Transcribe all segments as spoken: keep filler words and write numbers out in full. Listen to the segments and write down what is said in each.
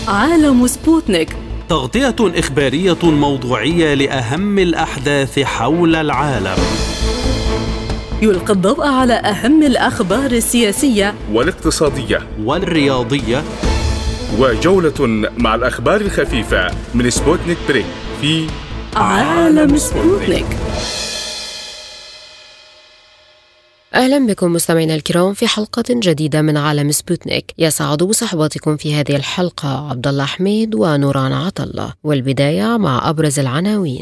عالم سبوتنيك، تغطية إخبارية موضوعية لأهم الأحداث حول العالم. يلقي الضوء على أهم الأخبار السياسية والاقتصادية والرياضية، وجولة مع الأخبار الخفيفة من سبوتنيك بريك في عالم سبوتنيك. أهلا بكم مستمعينا الكرام في حلقة جديدة من عالم سبوتنيك. يسعد بصحبتكم في هذه الحلقة عبد الله حميد ونوران عطلة، والبداية مع أبرز العناوين.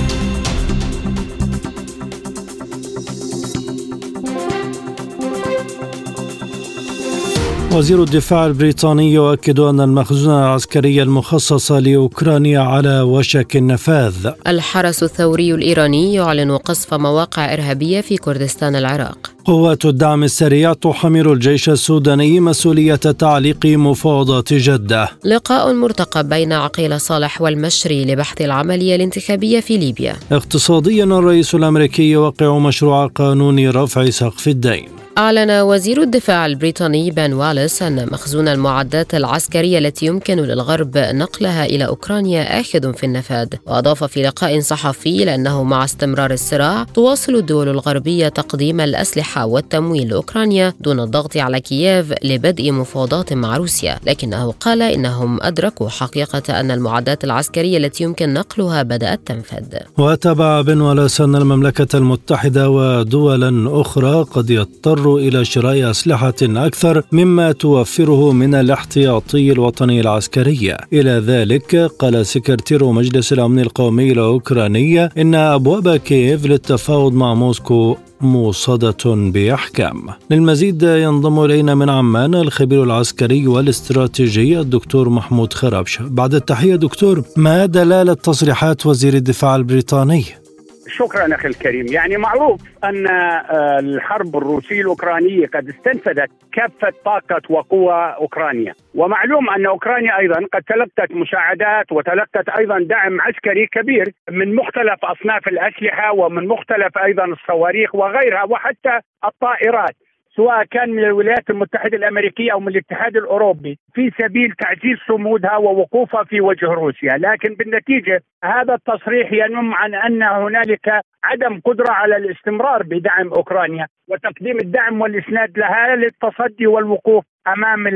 وزير الدفاع البريطاني يؤكد أن المخزون العسكري المخصص لأوكرانيا على وشك النفاذ. الحرس الثوري الإيراني يعلن قصف مواقع إرهابية في كردستان العراق. قوات الدعم السريع تحمل الجيش السوداني مسؤولية تعليق مفاوضات جدة. لقاء مرتقب بين عقيل صالح والمشري لبحث العملية الانتخابية في ليبيا. اقتصاديا، الرئيس الأمريكي يوقع مشروع قانون رفع سقف الدين. أعلن وزير الدفاع البريطاني بن واليس أن مخزون المعدات العسكرية التي يمكن للغرب نقلها إلى أوكرانيا آخذ في النفاذ. وأضاف في لقاء صحفي لأنه مع استمرار الصراع تواصل الدول الغربية تقديم الأسلحة والتمويل لأوكرانيا دون الضغط على كييف لبدء مفاوضات مع روسيا، لكنه قال إنهم أدركوا حقيقة أن المعدات العسكرية التي يمكن نقلها بدأت تنفذ. وتابع بن واليس أن المملكة المتحدة ودولا أخرى قد يضطر إلى شراء أسلحة أكثر مما توفره من الاحتياطي الوطني العسكري. إلى ذلك قال سكرتير مجلس الأمن القومي الأوكراني إن أبواب كييف للتفاوض مع موسكو موصدة بأحكام. للمزيد ينضم إلينا من عمان الخبير العسكري والاستراتيجي الدكتور محمود خرابش. بعد التحية دكتور، ما دلالة تصريحات وزير الدفاع البريطاني؟ شكرا أخي الكريم. يعني معروف أن الحرب الروسية الأوكرانية قد استنفذت كافة طاقة وقوة أوكرانيا، ومعلوم أن أوكرانيا أيضا قد تلقت مساعدات وتلقت أيضا دعم عسكري كبير من مختلف أصناف الأسلحة ومن مختلف أيضا الصواريخ وغيرها وحتى الطائرات، سواء كان من الولايات المتحدة الأمريكية أو من الاتحاد الأوروبي، في سبيل تعزيز صمودها ووقوفها في وجه روسيا. لكن بالنتيجة هذا التصريح ينم عن أن هنالك عدم قدرة على الاستمرار بدعم أوكرانيا وتقديم الدعم والإسناد لها للتصدي والوقوف أمام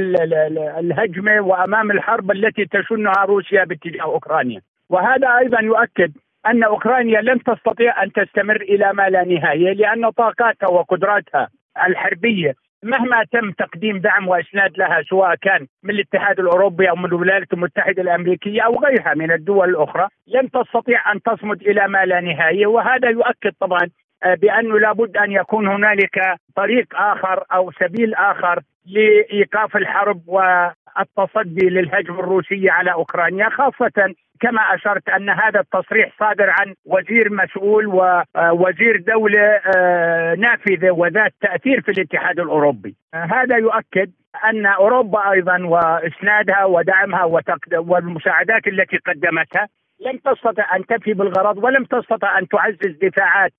الهجمة وأمام الحرب التي تشنها روسيا باتجاه أوكرانيا. وهذا أيضا يؤكد أن أوكرانيا لن تستطيع أن تستمر إلى ما لا نهاية، لأن طاقاتها وقدراتها الحربية مهما تم تقديم دعم وإسناد لها سواء كان من الاتحاد الأوروبي أو من الولايات المتحدة الأمريكية أو غيرها من الدول الأخرى لن تستطيع أن تصمد إلى ما لا نهاية. وهذا يؤكد طبعا بأنه لابد أن يكون هنالك طريق آخر أو سبيل آخر لإيقاف الحرب والتصدي للهجمة الروسية على أوكرانيا، خاصة كما أشرت أن هذا التصريح صادر عن وزير مسؤول ووزير دولة نافذة وذات تأثير في الاتحاد الأوروبي. هذا يؤكد أن أوروبا أيضا وإسنادها ودعمها والمساعدات التي قدمتها لم تستطع أن تفي بالغرض ولم تستطع أن تعزز دفاعات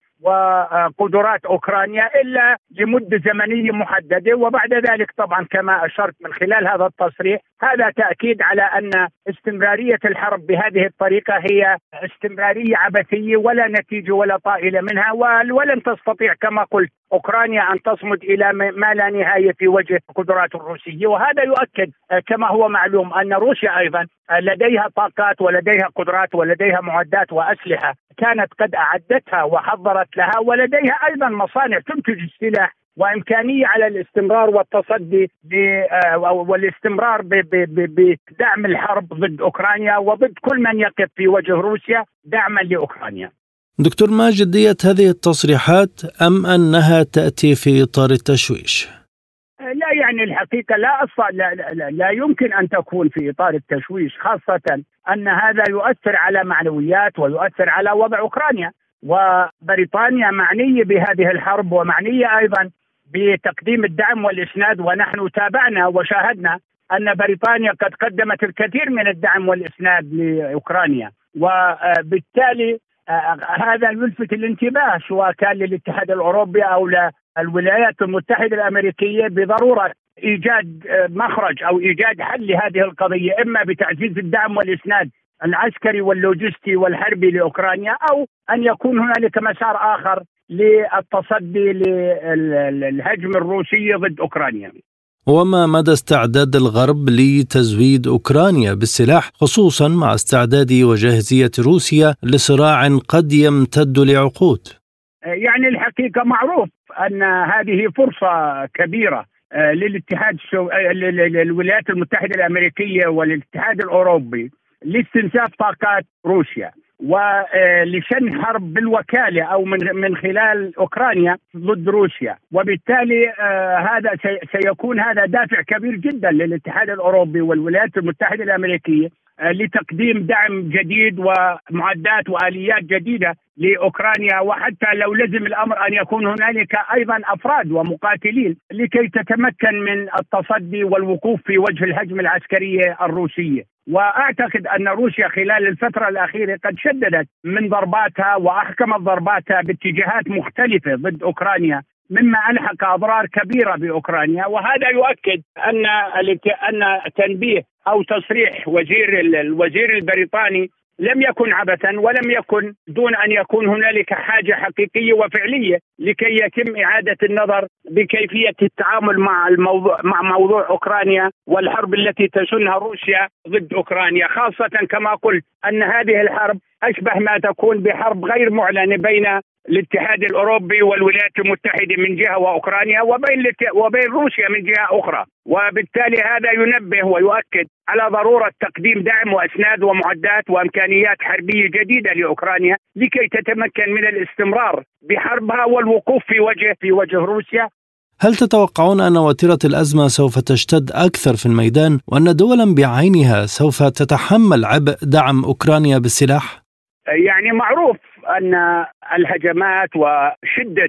وقدرات أوكرانيا إلا لمدة زمنية محددة. وبعد ذلك طبعا كما أشرت من خلال هذا التصريح هذا تأكيد على أن استمرارية الحرب بهذه الطريقة هي استمرارية عبثية ولا نتيجة ولا طائلة منها، ولن تستطيع كما قلت أوكرانيا أن تصمد إلى ما لا نهاية في وجه القدرات الروسية. وهذا يؤكد كما هو معلوم أن روسيا أيضا لديها طاقات ولديها قدرات ولديها معدات وأسلحة كانت قد أعدتها وحضرت لها، ولديها أيضا مصانع تنتج السلاح وإمكانية على الاستمرار والتصدي والاستمرار بدعم الحرب ضد أوكرانيا وضد كل من يقف في وجه روسيا دعما لأوكرانيا. دكتور، ما جدية هذه التصريحات أم أنها تأتي في إطار التشويش؟ لا، يعني الحقيقة لا, لا, لا, لا يمكن أن تكون في إطار التشويش، خاصة أن هذا يؤثر على معنويات ويؤثر على وضع أوكرانيا، وبريطانيا معنية بهذه الحرب ومعنية أيضا بتقديم الدعم والإسناد. ونحن تابعنا وشاهدنا أن بريطانيا قد قدمت الكثير من الدعم والإسناد لأوكرانيا، وبالتالي هذا يلفت الانتباه سواء كان للاتحاد الأوروبي أو للولايات المتحدة الأمريكية بضرورة إيجاد مخرج أو إيجاد حل لهذه القضية، إما بتعزيز الدعم والإسناد العسكري واللوجستي والحربي لأوكرانيا، أو أن يكون هنالك مسار آخر للتصدي للهجم الروسي ضد أوكرانيا. وما مدى استعداد الغرب لتزويد أوكرانيا بالسلاح، خصوصا مع استعداد وجاهزية روسيا لصراع قد يمتد لعقود؟ يعني الحقيقة معروف أن هذه فرصة كبيرة للاتحاد الشو... للولايات المتحدة الأمريكية والاتحاد الأوروبي لاستنزاف طاقات روسيا ولشن حرب بالوكالة أو من من خلال أوكرانيا ضد روسيا، وبالتالي آه هذا سيكون هذا دافع كبير جدا للاتحاد الأوروبي والولايات المتحدة الأمريكية آه لتقديم دعم جديد ومعدات وآليات جديدة لأوكرانيا، وحتى لو لزم الأمر أن يكون هنالك أيضا أفراد ومقاتلين لكي تتمكن من التصدي والوقوف في وجه الهجمة العسكرية الروسية. وأعتقد أن روسيا خلال الفترة الأخيرة قد شددت من ضرباتها وأحكمت ضرباتها باتجاهات مختلفة ضد أوكرانيا، مما ألحق أضرار كبيرة بأوكرانيا. وهذا يؤكد أن أن تنبيه أو تصريح وزير الوزير البريطاني لم يكن عبثا، ولم يكن دون أن يكون هنالك حاجة حقيقية وفعلية لكي يتم إعادة النظر بكيفية التعامل مع الموضوع مع موضوع أوكرانيا والحرب التي تشنها روسيا ضد أوكرانيا، خاصة كما قلت أن هذه الحرب أشبه ما تكون بحرب غير معلنة بين الاتحاد الأوروبي والولايات المتحدة من جهة وأوكرانيا وبين وبين روسيا من جهة أخرى، وبالتالي هذا ينبه ويؤكد على ضرورة تقديم دعم وإسناد ومعدات وإمكانيات حربية جديدة لأوكرانيا لكي تتمكن من الاستمرار بحربها والوقوف في وجه في وجه روسيا. هل تتوقعون أن وتيرة الأزمة سوف تشتد أكثر في الميدان، وأن دولا بعينها سوف تتحمل عبء دعم أوكرانيا بالسلاح؟ يعني معروف أن الهجمات وشدة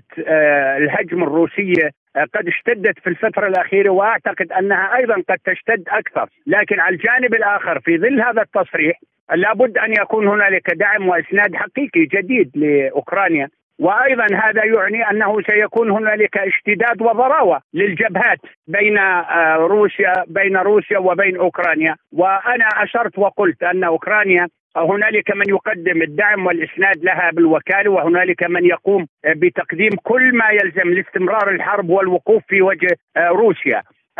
الهجم الروسية قد اشتدت في الفترة الأخيرة، وأعتقد أنها أيضا قد تشتد أكثر. لكن على الجانب الآخر في ظل هذا التصريح لابد أن يكون هنالك دعم وإسناد حقيقي جديد لأوكرانيا، وأيضا هذا يعني أنه سيكون هنالك اشتداد وضراوة للجبهات بين روسيا بين روسيا وبين أوكرانيا. وأنا أشرت وقلت أن أوكرانيا هنالك من يقدم الدعم والإسناد لها بالوكالة، وهنالك من يقوم بتقديم كل ما يلزم لاستمرار الحرب والوقوف في وجه روسيا،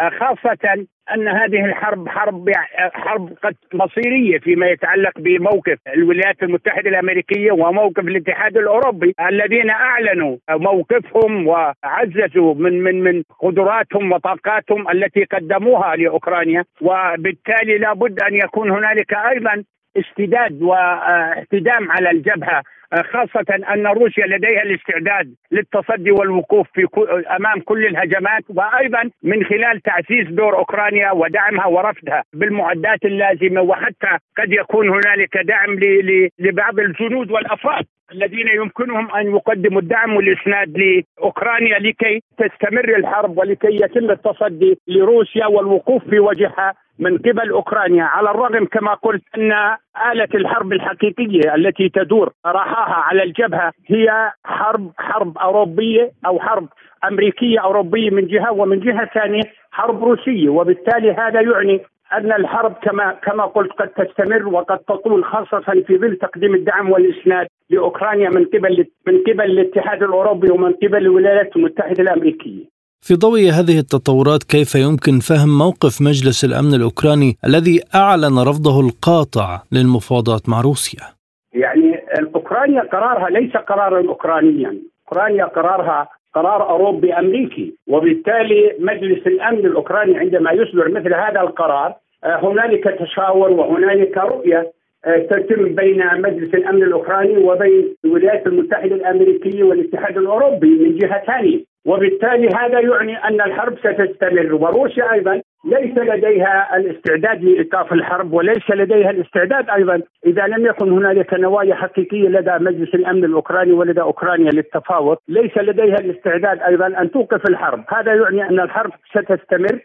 خاصة أن هذه الحرب حرب حرب قد مصيرية فيما يتعلق بموقف الولايات المتحدة الأمريكية وموقف الاتحاد الأوروبي الذين أعلنوا موقفهم وعززوا من من من قدراتهم وطاقاتهم التي قدموها لأوكرانيا، وبالتالي لابد أن يكون هنالك أيضا استداد واحتدام على الجبهة، خاصة أن روسيا لديها الاستعداد للتصدي والوقوف في أمام كل الهجمات، وأيضا من خلال تعزيز دور أوكرانيا ودعمها ورفضها بالمعدات اللازمة، وحتى قد يكون هنالك دعم لبعض الجنود والأفراد الذين يمكنهم أن يقدموا الدعم والإسناد لأوكرانيا لكي تستمر الحرب ولكي يتم التصدي لروسيا والوقوف في وجهها من قبل أوكرانيا، على الرغم كما قلت أن آلة الحرب الحقيقية التي تدور رحاها على الجبهة هي حرب حرب أوروبية أو حرب أمريكية أوروبية من جهة، ومن جهة ثانية حرب روسية، وبالتالي هذا يعني أن الحرب كما كما قلت قد تستمر وقد تطول، خاصة في ظل تقديم الدعم والإسناد لأوكرانيا من قبل من قبل الاتحاد الأوروبي ومن قبل الولايات المتحدة الأمريكية. في ضوء هذه التطورات كيف يمكن فهم موقف مجلس الأمن الأوكراني الذي أعلن رفضه القاطع للمفاوضات مع روسيا؟ يعني أوكرانيا قرارها ليس قرارا أوكرانيا، أوكرانيا قرارها قرار أوروبي أمريكي، وبالتالي مجلس الأمن الأوكراني عندما يصدر مثل هذا القرار هنالك تشاور وهنالك رؤية تتم بين مجلس الأمن الأوكراني وبين الولايات المتحدة الأمريكية والاتحاد الأوروبي من جهة ثانية، وبالتالي هذا يعني أن الحرب ستستمر، وروسيا أيضا ليس لديها الاستعداد لإيقاف الحرب، وليس لديها الاستعداد أيضا إذا لم يكن هنالك نوايا حقيقية لدى مجلس الأمن الأوكراني ولدى أوكرانيا للتفاوض، ليس لديها الاستعداد أيضا أن توقف الحرب. هذا يعني أن الحرب ستستمر،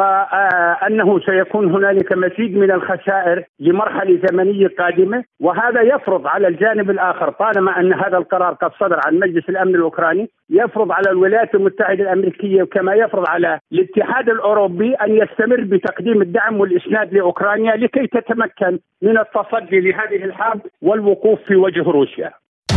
وأنه سيكون هنالك مزيد من الخسائر لمرحلة زمنية قادمة، وهذا يفرض على الجانب الآخر طالما أن هذا القرار قد صدر عن مجلس الأمن الأوكراني، يفرض على الولايات المتحدة الأمريكية وكما يفرض على الاتحاد الأوروبي أن يستمر بتقديم الدعم والإسناد لأوكرانيا لكي تتمكن من التصدي لهذه الحرب والوقوف في وجه روسيا.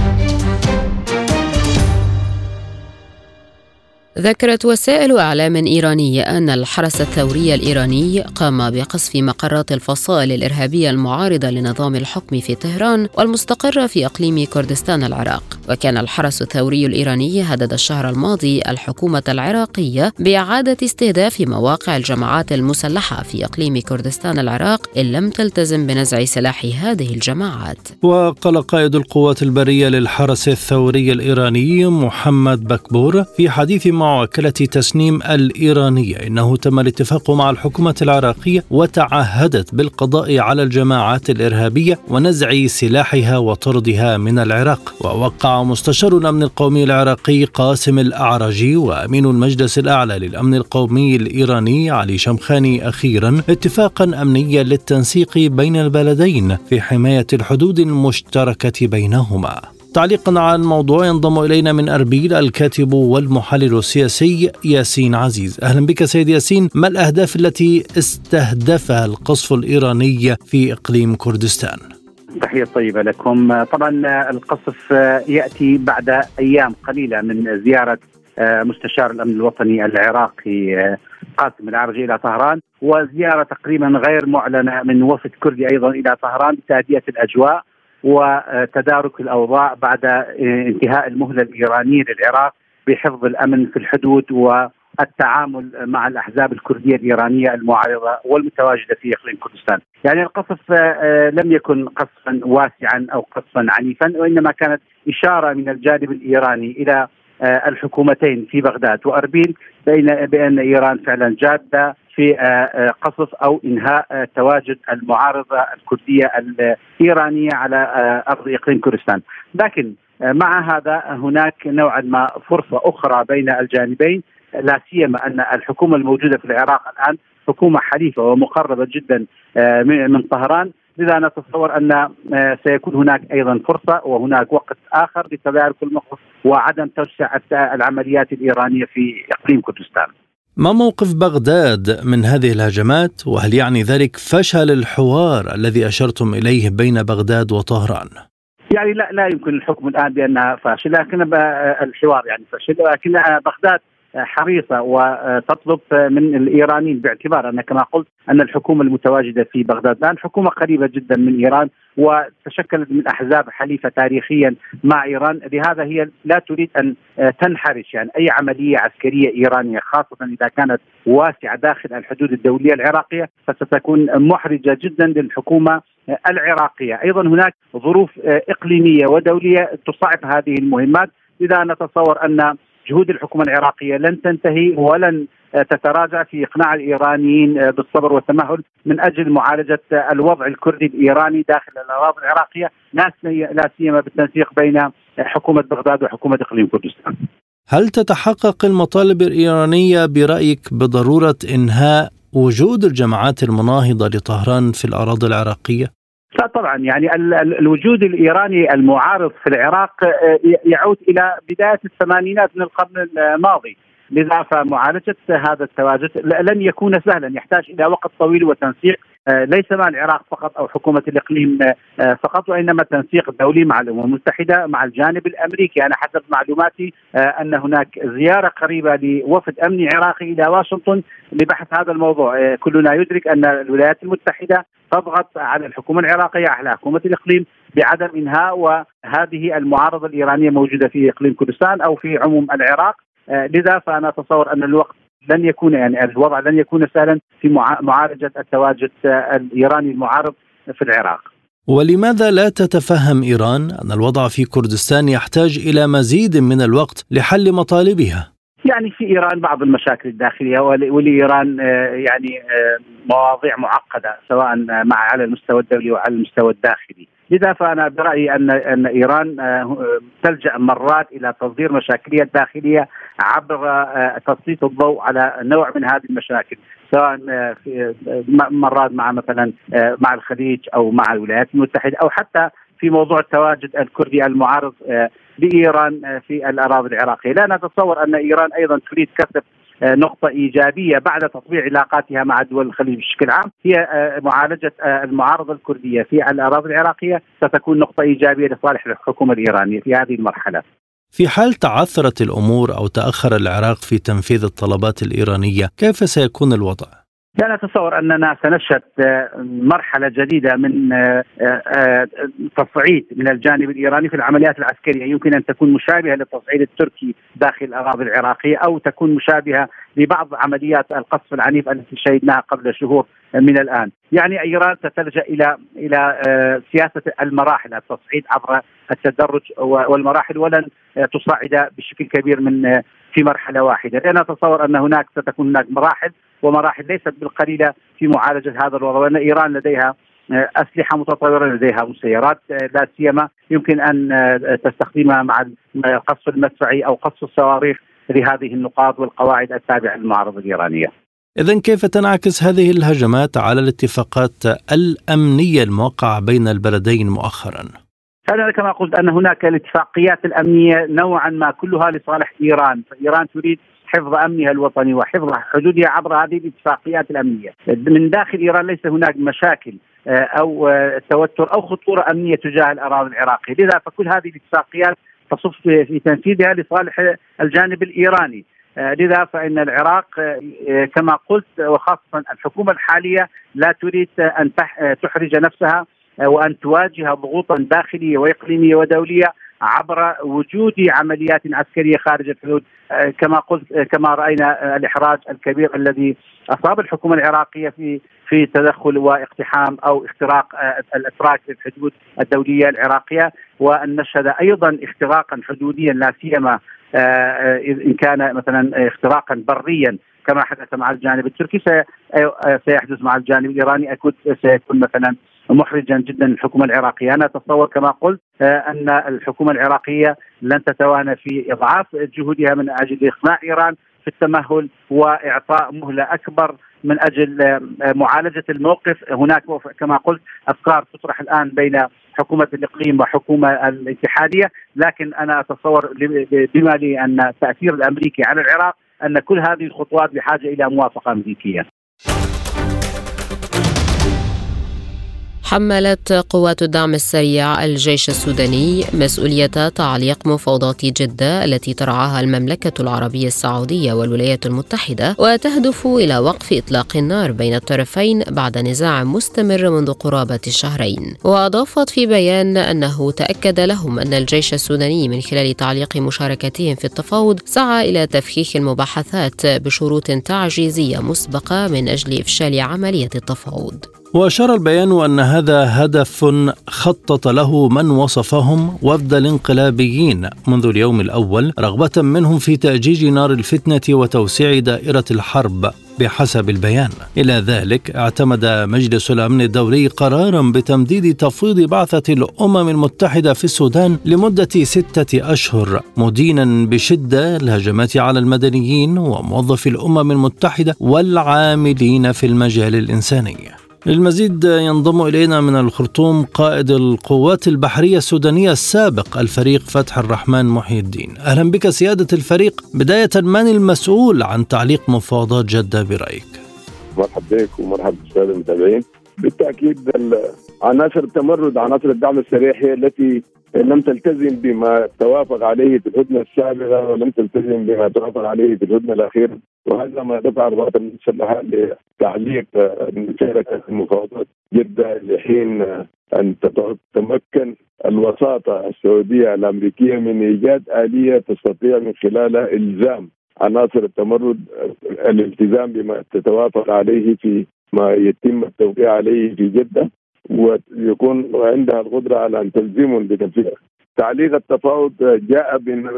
ذكرت وسائل إعلام إيرانية أن الحرس الثوري الإيراني قام بقصف مقرات الفصائل الإرهابية المعارضة لنظام الحكم في طهران والمستقرة في إقليم كردستان العراق. وكان الحرس الثوري الإيراني هدد الشهر الماضي الحكومة العراقية بإعادة استهداف مواقع الجماعات المسلحة في إقليم كردستان العراق إن لم تلتزم بنزع سلاح هذه الجماعات. وقال قائد القوات البرية للحرس الثوري الإيراني محمد بكبور في حديث مع وكالة تسنيم الإيرانية إنه تم الاتفاق مع الحكومة العراقية وتعهدت بالقضاء على الجماعات الإرهابية ونزع سلاحها وطردها من العراق. ووقع مستشار الأمن القومي العراقي قاسم الأعرجي وأمين المجلس الأعلى للأمن القومي الإيراني علي شمخاني أخيرا اتفاقا أمنيا للتنسيق بين البلدين في حماية الحدود المشتركة بينهما. تعليقا على الموضوع ينضم إلينا من أربيل الكاتب والمحلل السياسي ياسين عزيز. أهلا بك سيد ياسين. ما الأهداف التي استهدفها القصف الإيراني في إقليم كردستان؟ تحية طيبة لكم. طبعا القصف يأتي بعد أيام قليلة من زيارة مستشار الأمن الوطني العراقي قاسم الأعرجي إلى طهران، وزيارة تقريبا غير معلنة من وفد كردي أيضا إلى طهران لتهدئة الأجواء وتدارك الأوضاع بعد انتهاء المهلة الإيرانية للعراق بحفظ الأمن في الحدود والتعامل مع الأحزاب الكردية الإيرانية المعارضة والمتواجدة في إقليم كردستان. يعني القصف لم يكن قصفا واسعا أو قصفا عنيفا، وإنما كانت إشارة من الجانب الإيراني إلى الحكومتين في بغداد وأربيل بأن إيران فعلا جادة في قصف أو إنهاء تواجد المعارضة الكردية الإيرانية على أرض إقليم كردستان. لكن مع هذا هناك نوعا ما فرصة أخرى بين الجانبين، لا سيما أن الحكومة الموجودة في العراق الآن حكومة حليفة ومقربة جدا من طهران، لذا نتصور أن سيكون هناك أيضا فرصة وهناك وقت آخر لتدارك الموقف وعدم توسع العمليات الإيرانية في إقليم كردستان. ما موقف بغداد من هذه الهجمات؟ وهل يعني ذلك فشل الحوار الذي أشرتم إليه بين بغداد وطهران؟ يعني لا لا يمكن الحكم الآن بأنها فاشل، لكن الحوار يعني فشل، لكن بغداد حريصة وتطلب من الإيرانيين، باعتبار أن كما قلت أن الحكومة المتواجدة في بغداد الآن حكومة قريبة جدا من إيران وتشكلت من أحزاب حليفة تاريخيا مع إيران، لهذا هي لا تريد أن تنحرش يعني أي عملية عسكرية إيرانية، خاصة إذا كانت واسعة داخل الحدود الدولية العراقية فستكون محرجة جدا للحكومة العراقية. أيضا هناك ظروف إقليمية ودولية تصعب هذه المهمات، لذا نتصور أن جهود الحكومة العراقية لن تنتهي ولن تتراجع في إقناع الإيرانيين بالصبر والتمهل من أجل معالجة الوضع الكردي الإيراني داخل الأراضي العراقية، لا سيما بالتنسيق بين حكومة بغداد وحكومة إقليم كردستان. هل تتحقق المطالب الإيرانية برأيك بضرورة إنهاء وجود الجماعات المناهضة لطهران في الأراضي العراقية؟ لا طبعا، يعني الوجود الإيراني المعارض في العراق يعود إلى بداية الثمانينات من القرن الماضي، لذا فمعالجة هذا التواجد لن يكون سهلا، يحتاج إلى وقت طويل وتنسيق ليس مع العراق فقط أو حكومة الإقليم فقط، وإنما تنسيق دولي مع الأمم المتحدة مع الجانب الأمريكي. أنا حسب معلوماتي أن هناك زيارة قريبة لوفد أمني عراقي إلى واشنطن لبحث هذا الموضوع. كلنا يدرك أن الولايات المتحدة تضغط على الحكومة العراقية على حكومة الإقليم بعدم إنهاء وهذه المعارضة الإيرانية موجودة في إقليم كردستان أو في عموم العراق، لذا فأنا أتصور أن الوقت لن يكون يعني الوضع لن يكون سهلا في معالجة التواجد الإيراني المعارض في العراق. ولماذا لا تتفهم إيران أن الوضع في كردستان يحتاج إلى مزيد من الوقت لحل مطالبها؟ يعني في إيران بعض المشاكل الداخلية، ولإيران يعني مواضيع معقدة سواء مع على المستوى الدولي وعلى المستوى الداخلي، لذا فأنا برأيي أن أن إيران تلجأ مرات إلى تصدير مشاكلها الداخلية عبر تسليط الضوء على نوع من هذه المشاكل، سواء في مرات مع مثلا مع الخليج أو مع الولايات المتحدة أو حتى في موضوع التواجد الكردي المعارض لإيران في الأراضي العراقية. لا نتصور أن إيران أيضا تريد كسب نقطة إيجابية بعد تطبيع علاقاتها مع دول الخليج بشكل عام، هي معالجة المعارضة الكردية في الأراضي العراقية ستكون نقطة إيجابية لصالح الحكومة الإيرانية في هذه المرحلة. في حال تعثرت الأمور أو تأخر العراق في تنفيذ الطلبات الإيرانية، كيف سيكون الوضع؟ لا نتصور أننا سنشهد مرحلة جديدة من تصعيد من الجانب الإيراني في العمليات العسكرية، يمكن أن تكون مشابهة للتصعيد التركي داخل الأراضي العراقية، أو تكون مشابهة لبعض عمليات القصف العنيف التي شهدناها قبل شهور من الآن. يعني إيران ستلجأ إلى إلى سياسة المراحل، التصعيد عبر التدرج والمراحل، ولن تصعد بشكل كبير من في مرحلة واحدة. لأن أتصور أن هناك ستكون هناك مراحل ومراحل ليست بالقليلة في معالجة هذا الوضع، وأن إيران لديها أسلحة متطورة، لديها مسيرات لا سيما يمكن أن تستخدمها مع القصف المدفعي أو قصف الصواريخ لهذه النقاط والقواعد التابعة للمعارضة الإيرانية. إذن كيف تنعكس هذه الهجمات على الاتفاقات الأمنية الموقعة بين البلدين مؤخرا؟ أنا كما قلت أن هناك الاتفاقيات الأمنية نوعا ما كلها لصالح إيران، فإيران تريد حفظ أمنها الوطني وحفظ حدودها عبر هذه الاتفاقيات الأمنية. من داخل إيران ليس هناك مشاكل أو توتر أو خطورة أمنية تجاه الأراضي العراقية، لذا فكل هذه الاتفاقيات تصف في تنفيذها لصالح الجانب الإيراني. لذا فإن العراق كما قلت وخاصة الحكومة الحالية لا تريد أن تحرج نفسها وأن تواجه ضغوطا داخلية وإقليمية ودولية عبر وجود عمليات عسكرية خارج الحدود، كما قلت كما رأينا الإحراج الكبير الذي أصاب الحكومة العراقية في في تدخل واقتحام أو اختراق الأتراك للحدود الدولية العراقية، وأن نشهد أيضا اختراقا حدوديا لا سيما إن كان مثلا اختراقا بريا كما حدث مع الجانب التركي سيحدث مع الجانب الإيراني، أكيد سيكون مثلا محرجا جدا الحكومة العراقية. أنا أتصور كما قلت أن الحكومة العراقية لن تتوانى في إضعاف جهودها من أجل إقناع إيران في التمهل وإعطاء مهلة أكبر من أجل معالجة الموقف. هناك كما قلت أفكار تطرح الآن بين حكومة الإقليم وحكومة الاتحادية، لكن أنا أتصور بما لي أن التأثير الأمريكي على العراق أن كل هذه الخطوات بحاجة إلى موافقة أمريكية. حملت قوات الدعم السريع الجيش السوداني مسؤولية تعليق مفاوضات جدة التي ترعاها المملكة العربية السعودية والولايات المتحدة، وتهدف إلى وقف إطلاق النار بين الطرفين بعد نزاع مستمر منذ قرابة شهرين. وأضافت في بيان أنه تأكد لهم أن الجيش السوداني من خلال تعليق مشاركتهم في التفاوض سعى إلى تفكيك المباحثات بشروط تعجيزية مسبقة من أجل إفشال عملية التفاوض. وأشار البيان أن هذا هدف خطط له من وصفهم وفد الانقلابيين منذ اليوم الأول، رغبة منهم في تأجيج نار الفتنة وتوسيع دائرة الحرب بحسب البيان. إلى ذلك اعتمد مجلس الأمن الدولي قرارا بتمديد تفويض بعثة الأمم المتحدة في السودان لمدة ستة أشهر، مدينا بشدة الهجمات على المدنيين وموظفي الأمم المتحدة والعاملين في المجال الإنساني. للمزيد ينضم إلينا من الخرطوم قائد القوات البحرية السودانية السابق الفريق فتح الرحمن محي الدين. أهلا بك سيادة الفريق. بداية، من المسؤول عن تعليق مفاوضات جدة برأيك؟ مرحبا بك ومرحبا بالسادة المتابعين. بالتأكيد عناصر التمرد عناصر الدعم السريع هي التي لم تلتزم بما توافق عليه في الهدنة السابقة ولم تلتزم بما توافق عليه في الهدنة الأخيرة، وهذا ما دفع القوات المسلحة لتعليق مشاركة المفاوضات جدة لحين أن تتمكن الوساطة السعودية الأمريكية من إيجاد آلية تستطيع من خلالها إلزام عناصر التمرد الالتزام بما تتوافق عليه في ما يتم التوقيع عليه في جدة، ويكون عندها القدرة على أن تلزمهم بتنفيذه. تعليق التفاوض جاء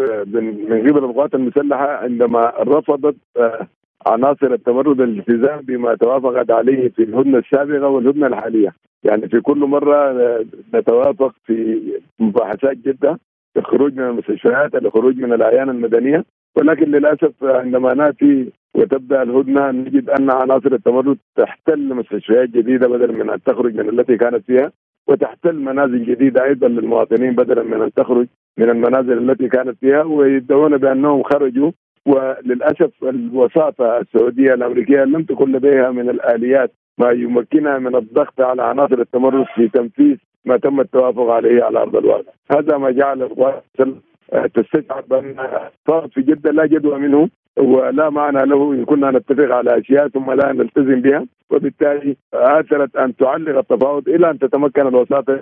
من قبل القوات المسلحة عندما رفضت عناصر التمرد الالتزام بما توافقت عليه في الهدنة السابقة والهدنة الحالية. يعني في كل مرة نتوافق في مباحثات جدة الخروج من المستشفيات، الخروج من الأعيان المدنية، ولكن للأسف عندما نأتي وتبدأ الهدنة نجد أن عناصر التمرد تحتل مستشفيات جديدة بدل من أن تخرج من التي كانت فيها، وتحتل منازل جديدة أيضا للمواطنين بدلا من أن تخرج من المنازل التي كانت فيها، ويدعون بأنهم خرجوا. وللأسف الوساطة السعودية الأمريكية لم تكن لديها من الآليات ما يمكنها من الضغط على عناصر التمرد في تنفيذ ما تم التوافق عليه على أرض الواقع. هذا ما جعل القوات تستشعر بأن صارت في جدة لا جدوى منه ولا معنى له إن كنا نتفق على أشياء ثم لا نلتزم بها، وبالتالي آثرت أن تعلق التفاوض إلى أن تتمكن الوساطة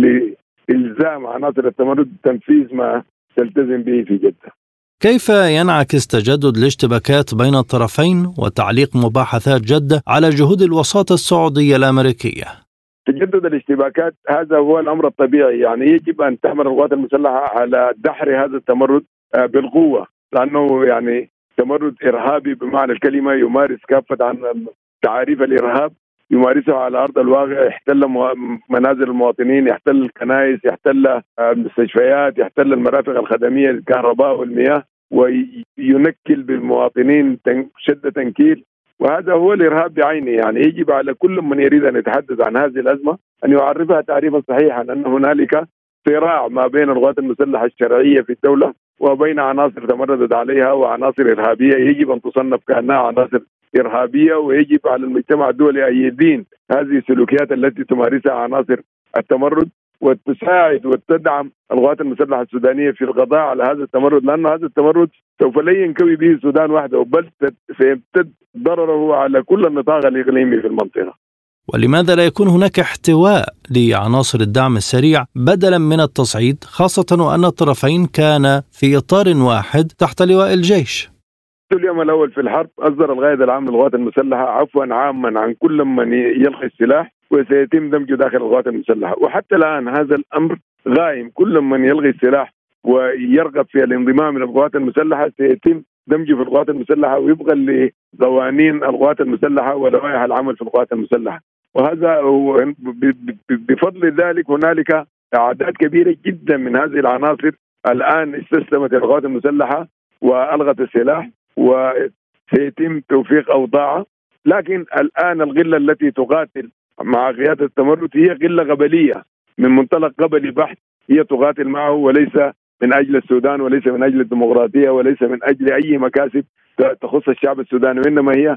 لإلزام عناصر التمرد تنفيذ ما تلتزم به في جدة. كيف ينعكس تجدد الاشتباكات بين الطرفين وتعليق مباحثات جدة على جهود الوساطة السعودية الأمريكية؟ تجدد الاشتباكات هذا هو الأمر الطبيعي، يعني يجب أن تعمل القوات المسلحة على دحر هذا التمرد بالقوة، لأنه يعني تمرد إرهابي بمعنى الكلمة، يمارس كافة عن تعاريف الإرهاب، يمارسها على أرض الواقع، يحتل منازل المواطنين، يحتل الكنائس، يحتل المستشفيات، يحتل المرافق الخدمية الكهرباء والمياه، وينكل بالمواطنين شد تنكيل. وهذا هو الإرهاب بعينه. يعني يجب على كل من يريد أن يتحدث عن هذه الأزمة أن يعرفها تعريفا صحيحا، أن هنالك صراع ما بين القوات المسلحة الشرعية في الدولة وبين عناصر تمردت عليها وعناصر إرهابية يجب أن تصنف كأنها عناصر إرهابية، ويجب على المجتمع الدولي أن يدين هذه السلوكيات التي تمارسها عناصر التمرد وتساعد وتدعم القوات المسلحة السودانية في القضاء على هذا التمرد، لأن هذا التمرد سوف لا ينكوي به السودان وحده، بل سيمتد ضرره على كل النطاق الإقليمي في المنطقة. ولماذا لا يكون هناك احتواء لعناصر الدعم السريع بدلا من التصعيد، خاصة وأن الطرفين كان في إطار واحد تحت لواء الجيش؟ اليوم الأول في الحرب أصدر القائد العام للقوات المسلحة عفوا عاما عن كل من يلقي السلاح، وسيتم دمجه داخل القوات المسلحة. وحتى الآن هذا الأمر غائم، كل من يلغي السلاح ويرغب في الانضمام إلى القوات المسلحة سيتم دمجه في القوات المسلحة ويبقى لقوانين القوات المسلحة ولوائح العمل في القوات المسلحة. وهذا بفضل ذلك هنالك أعداد كبيرة جدا من هذه العناصر الآن استسلمت القوات المسلحة وألغت السلاح، وسيتم توفيق أوضاعها. لكن الآن الغلة التي تقاتل مع قيادة التمرد هي غلة قبلية من منطلق قبلي بحت، هي تقاتل معه وليس من أجل السودان وليس من أجل الديمقراطية وليس من أجل أي مكاسب تخص الشعب السوداني، وإنما هي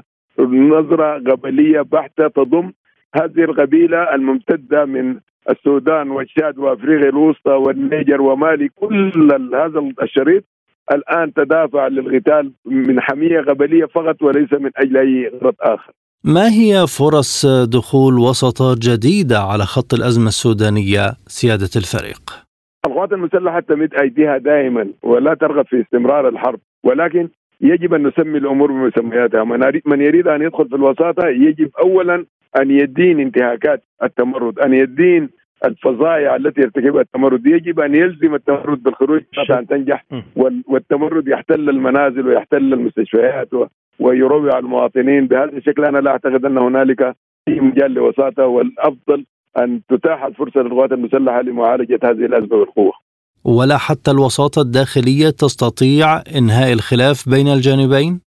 نظرة قبلية بحتة تضم هذه القبيلة الممتدة من السودان والشاد وأفريقيا الوسطى والنيجر ومالي، كل هذا الشريط الآن تدافع للقتال من حمية قبلية فقط وليس من أجل أي غرض آخر. ما هي فرص دخول وساطات جديدة على خط الأزمة السودانية سيادة الفريق؟ القوات المسلحة تمد أيديها دائما ولا ترغب في استمرار الحرب، ولكن يجب أن نسمي الأمور بمسمياتها. من يريد أن يدخل في الوساطة يجب أولا أن يدين انتهاكات التمرد، أن يدين الفظائع التي يرتكبها التمرد، يجب أن يلزم التمرد بالخروج حتى أن تنجح. والتمرد يحتل المنازل ويحتل المستشفيات ويروع على المواطنين. بهذا الشكل أنا لا أعتقد أن هنالك أي مجال لوساطة، والأفضل أن تتاح الفرصة للقوات المسلحة لمعالجة هذه الأزمة بالقوة. ولا حتى الوساطة الداخلية تستطيع إنهاء الخلاف بين الجانبين؟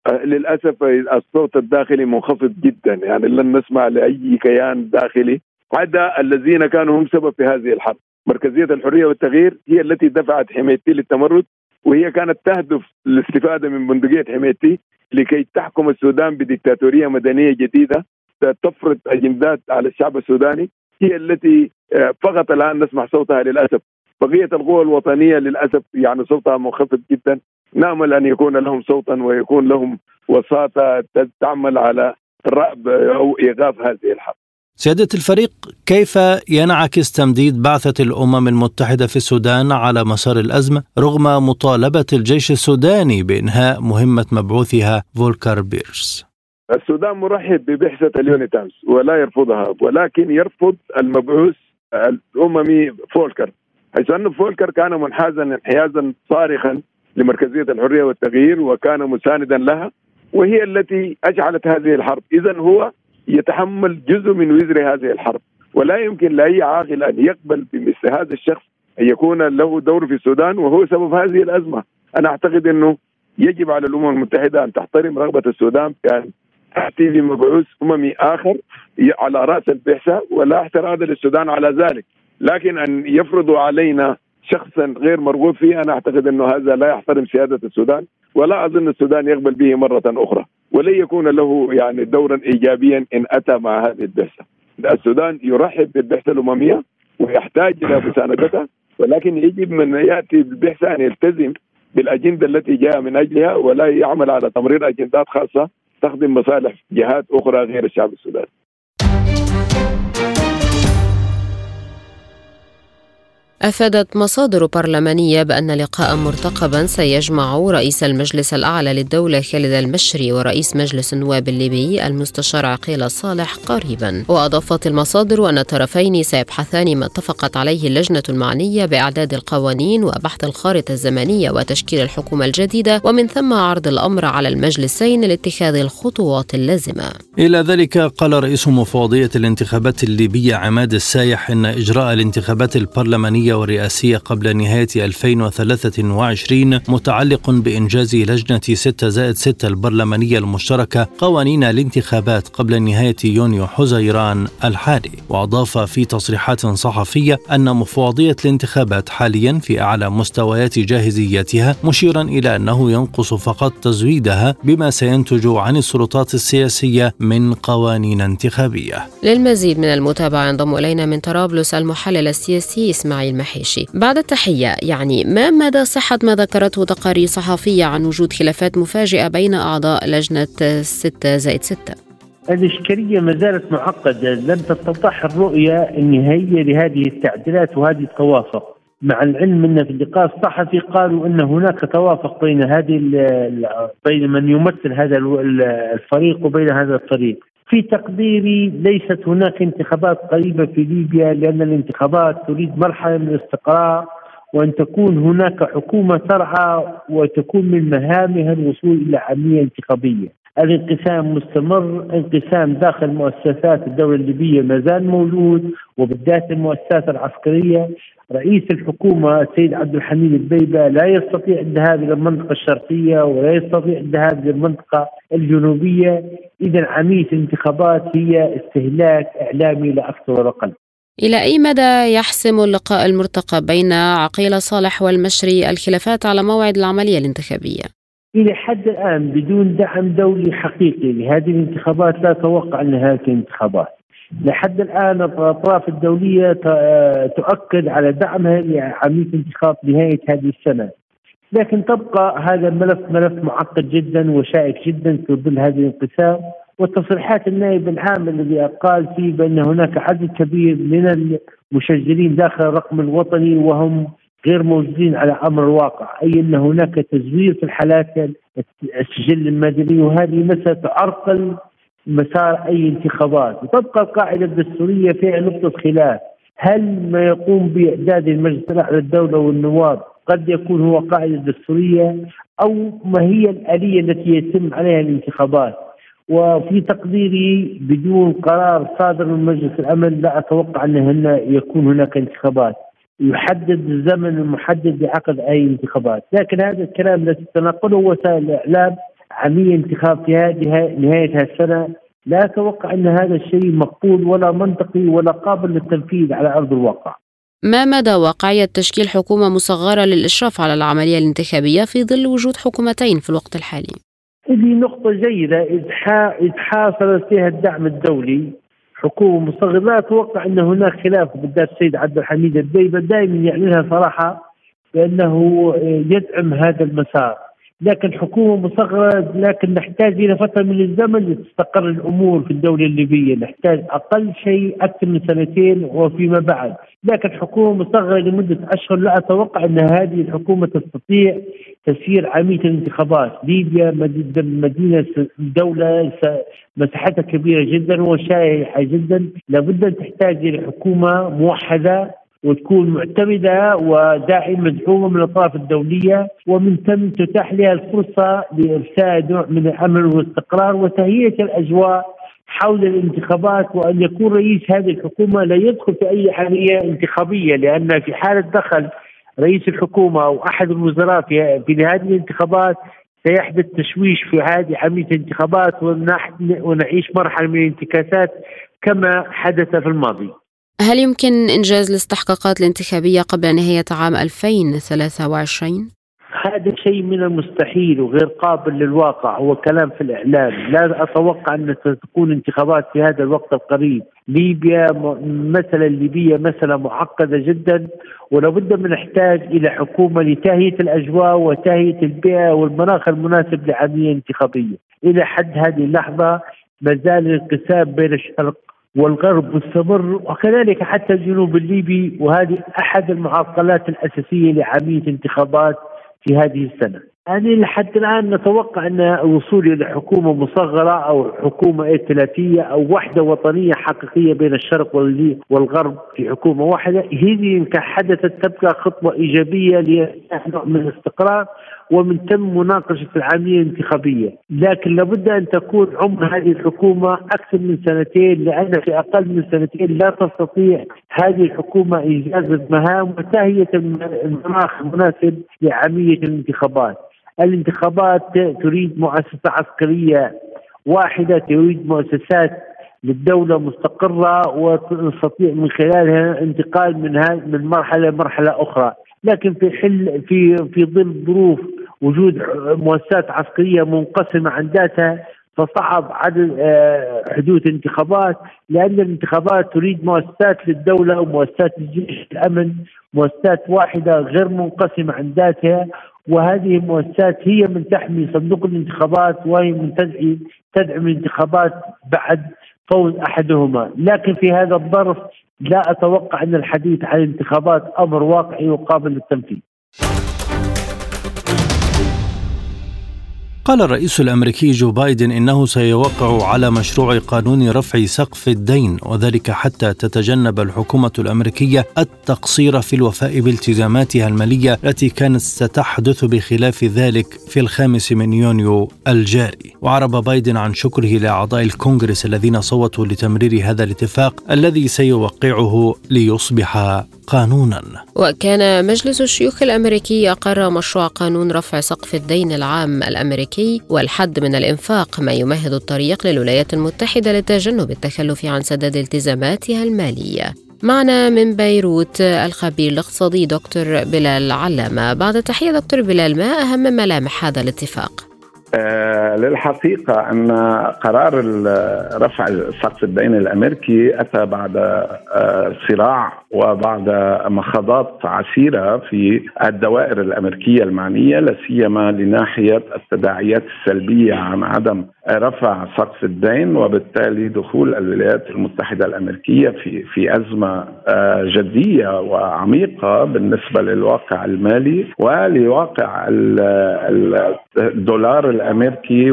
للأسف الصوت الداخلي منخفض جدا، يعني لن نسمع لأي كيان داخلي عدا الذين كانوا هم سبب في هذه الحرب. مركزية الحرية والتغيير هي التي دفعت حميتي للتمرد، وهي كانت تهدف للاستفادة من بندقية حميتي لكي تحكم السودان بديكتاتورية مدنية جديدة تفرض أجندات على الشعب السوداني، هي التي فقط الآن نسمع صوتها للأسف. بقية القوى الوطنية للأسف يعني صوتها منخفض جدا. نأمل أن يكون لهم صوتا ويكون لهم وساطة تعمل على رأب أو إيقاف هذه الحرب. سيادة الفريق، كيف ينعكس تمديد بعثة الأمم المتحدة في السودان على مسار الأزمة رغم مطالبة الجيش السوداني بإنهاء مهمة مبعوثها فولكر بيرس؟ السودان مرحب ببعثة اليونيتامس ولا يرفضها، ولكن يرفض المبعوث الأممي فولكر، حيث أن فولكر كان منحازا انحيازا صارخا لمركزية الحرية والتغيير وكان مساندا لها، وهي التي أشعلت هذه الحرب. إذن هو يتحمل جزء من وزر هذه الحرب، ولا يمكن لأي عاقل أن يقبل بمثل هذا الشخص أن يكون له دور في السودان وهو سبب هذه الأزمة. أنا أعتقد أنه يجب على الأمم المتحدة أن تحترم رغبة السودان بأن أتي بمبعوث أممي آخر على رأس البعثة ولا اعتراض للسودان على ذلك، لكن أن يفرضوا علينا شخصا غير مرغوب فيه أنا أعتقد أنه هذا لا يحترم سيادة السودان، ولا أظن السودان يقبل به مرة أخرى، ولن يكون له يعني دورا إيجابيا إن أتى مع هذه البعثة. السودان يرحب بالبعثة الأممية ويحتاج إلى مساندتها، ولكن يجب من يأتي بالبعثة أن يلتزم بالأجندة التي جاء من أجلها ولا يعمل على تمرير أجندات خاصة تخدم مصالح جهات أخرى غير الشعب السوداني. أفادت مصادر برلمانية بأن لقاء مرتقبا سيجمع رئيس المجلس الأعلى للدولة خالد المشري ورئيس مجلس النواب الليبي المستشار عقيل صالح قريبا. وأضافت المصادر أن الطرفين سيبحثان ما اتفقت عليه اللجنة المعنية بإعداد القوانين وبحث الخارطة الزمنية وتشكيل الحكومة الجديدة، ومن ثم عرض الأمر على المجلسين لاتخاذ الخطوات اللازمة. إلى ذلك قال رئيس مفوضية الانتخابات الليبية عماد السايح إن إجراء الانتخابات البرلمانية والرئاسية قبل نهاية ألفين وثلاثة وعشرين متعلق بإنجاز لجنة ستة زائد ستة البرلمانية المشتركة قوانين الانتخابات قبل نهاية يونيو حزيران الحالي. وأضاف في تصريحات صحفية أن مفوضية الانتخابات حاليا في أعلى مستويات جاهزيتها، مشيرا إلى أنه ينقص فقط تزويدها بما سينتج عن السلطات السياسية من قوانين انتخابية. للمزيد من المتابعة ينضم إلينا من طرابلس المحلل السياسي إسماعيل محيشي. بعد التحية، يعني ما مدى صحة ما ذكرته تقارير صحفية عن وجود خلافات مفاجئة بين أعضاء لجنة ستة زائد ستة؟ الإشكالية ما زالت معقدة، لم تتضح الرؤية النهائية لهذه التعديلات وهذه التوافق، مع العلم أن في اللقاء الصحفي قالوا أن هناك توافق بين هذه بين من يمثل هذا الفريق وبين هذا الفريق. في تقديري ليست هناك انتخابات قريبة في ليبيا، لأن الانتخابات تريد مرحلة من الاستقرار، وأن تكون هناك حكومة ترعى وتكون من مهامها الوصول إلى عملية انتخابية. الانقسام مستمر، انقسام داخل مؤسسات الدولة الليبية ما زال موجود، وبالذات المؤسسات العسكرية. رئيس الحكومة السيد عبد الحميد الدبيبة لا يستطيع الذهاب إلى المنطقة الشرقية ولا يستطيع الذهاب إلى المنطقة الجنوبية. إذا عملية الانتخابات هي استهلاك إعلامي لا أكثر ولا أقل. إلى أي مدى يحسم اللقاء المرتقب بين عقيل صالح والمشري الخلافات على موعد العملية الانتخابية؟ إلى حد الآن بدون دعم دولي حقيقي لهذه الانتخابات لا أتوقع أن هذه الانتخابات. لحد الآن الأطراف الدولية تؤكد على دعمها لعملية انتخاب نهاية هذه السنة، لكن تبقى هذا الملف ملف معقد جدا وشائك جدا في ظل هذه الانقسام. وتصريحات النائب العام الذي قال فيه بأن هناك عدد كبير من المسجلين داخل الرقم الوطني وهم غير موجودين على أمر الواقع، أي أن هناك تزوير في الحالات السجل المدني، وهذه مسألة تعرقل مسار أي انتخابات. وتبقى القاعدة الدستورية فيها نقطة خلاف، هل ما يقوم بإعداد المجلس الأعلى للدولة والنواب قد يكون هو قاعدة دستورية، أو ما هي الآلية التي يتم عليها الانتخابات. وفي تقديري بدون قرار صادر من مجلس الأمن لا أتوقع أن يكون هناك انتخابات يحدد الزمن المحدد لعقد أي انتخابات. لكن هذا الكلام الذي تنقله وسائل الإعلام عملية انتخاب في نهاية هذه السنة، لا أتوقع أن هذا الشيء مقبول ولا منطقي ولا قابل للتنفيذ على أرض الواقع. ما مدى واقعية تشكيل حكومة مصغرة للإشراف على العملية الانتخابية في ظل وجود حكومتين في الوقت الحالي؟ هذه نقطة جيدة إذ حاصل فيها الدعم الدولي. حكومة مصغرة لا أتوقع أن هناك خلاف، بالذات السيد عبد الحميد الدبيبة دائما يعلنها صراحة بأنه يدعم هذا المسار. لكن حكومة مصغرة، لكن نحتاج إلى فترة من الزمن لتستقر الأمور في الدولة الليبية، نحتاج أقل شيء أكثر من سنتين وفيما بعد. لكن حكومة مصغرة لمدة أشهر لا أتوقع أن هذه الحكومة تستطيع تسيير عملية الانتخابات. ليبيا مدينة دولة مساحتها كبيرة جدا وشائعة جدا، لابد أن تحتاج إلى حكومة موحدة وتكون معتمدة وداعمة مدعومة من الأطراف الدولية، ومن ثم تتاح لها الفرصة لإرساء نوع من الأمن والاستقرار وتهيئة الأجواء حول الانتخابات، وأن يكون رئيس هذه الحكومة لا يدخل في أي عملية انتخابية، لأن في حالة دخل رئيس الحكومة أو أحد الوزراء في هذه الانتخابات سيحدث تشويش في هذه عملية الانتخابات ونعيش مرحلة من الانتكاسات كما حدث في الماضي. هل يمكن إنجاز الاستحقاقات الانتخابية قبل نهاية عام ألفين وثلاثة وعشرين؟ هذا شيء من المستحيل وغير قابل للواقع، هو كلام في الإعلام. لا أتوقع أن تكون انتخابات في هذا الوقت القريب. ليبيا مثلا الليبية مسألة معقدة جدا، ولابد من نحتاج إلى حكومة لتهيئة الأجواء وتهيئة البيئة والمناخ المناسب لعملية انتخابية. إلى حد هذه اللحظة ما زال الانقسام بين الشرق والغرب مستمر، وكذلك حتى الجنوب الليبي، وهذه أحد المعطلات الأساسية لعملية انتخابات في هذه السنة. يعني لحد الآن نتوقع أن الوصول إلى حكومة مصغرة أو حكومة ائتلافية أو وحدة وطنية حقيقية بين الشرق والغرب في حكومة واحدة، هذه إن حدثت تبقى خطوة إيجابية لنوع من الاستقرار ومن تم مناقشة العملية الانتخابية. لكن لابد أن تكون عمر هذه الحكومة أكثر من سنتين، لأن في أقل من سنتين لا تستطيع هذه الحكومة إنجاز المهام وتهيئة المناخ المناسب لعملية الانتخابات. الانتخابات تريد مؤسسة عسكرية واحدة، تريد مؤسسات للدولة مستقرة وتستطيع من خلالها انتقال من من مرحلة لمرحلة أخرى. لكن في حل في في ظل ظروف وجود مؤسسات عسكرية منقسمة عن ذاتها فصعب عدد حدوث انتخابات، لأن الانتخابات تريد مؤسسات للدولة ومؤسسات الجيش الأمن، مؤسسات واحدة غير منقسمة عن ذاتها، وهذه المؤسسات هي من تحمي صندوق الانتخابات وهي من تدعي تدعم الانتخابات بعد فوز أحدهما. لكن في هذا الظرف لا أتوقع أن الحديث عن الانتخابات أمر واقعي وقابل للتنفيذ. قال الرئيس الأمريكي جو بايدن إنه سيوقع على مشروع قانون رفع سقف الدين، وذلك حتى تتجنب الحكومة الأمريكية التقصير في الوفاء بالتزاماتها المالية التي كانت ستحدث بخلاف ذلك في الخامس من يونيو الجاري. وعرب بايدن عن شكره لأعضاء الكونغرس الذين صوتوا لتمرير هذا الاتفاق الذي سيوقعه ليصبح قانونا. وكان مجلس الشيوخ الأمريكي أقر مشروع قانون رفع سقف الدين العام الأمريكي والحد من الإنفاق، ما يمهد الطريق للولايات المتحدة لتجنب التخلف عن سداد التزاماتها المالية. معنا من بيروت الخبير الاقتصادي دكتور بلال علامة. بعد تحية دكتور بلال، ما أهم ملامح هذا الاتفاق؟ آه للحقيقة أن قرار رفع سقف الدين الأمريكي أتى بعد آه صراع وبعد مخاضات عسيرة في الدوائر الأمريكية المعنية، لا سيما لناحية التداعيات السلبية عن عدم رفع سقف الدين، وبالتالي دخول الولايات المتحدة الأمريكية في في أزمة آه جدية وعميقة بالنسبة للواقع المالي ولواقع الدولار الأمريكي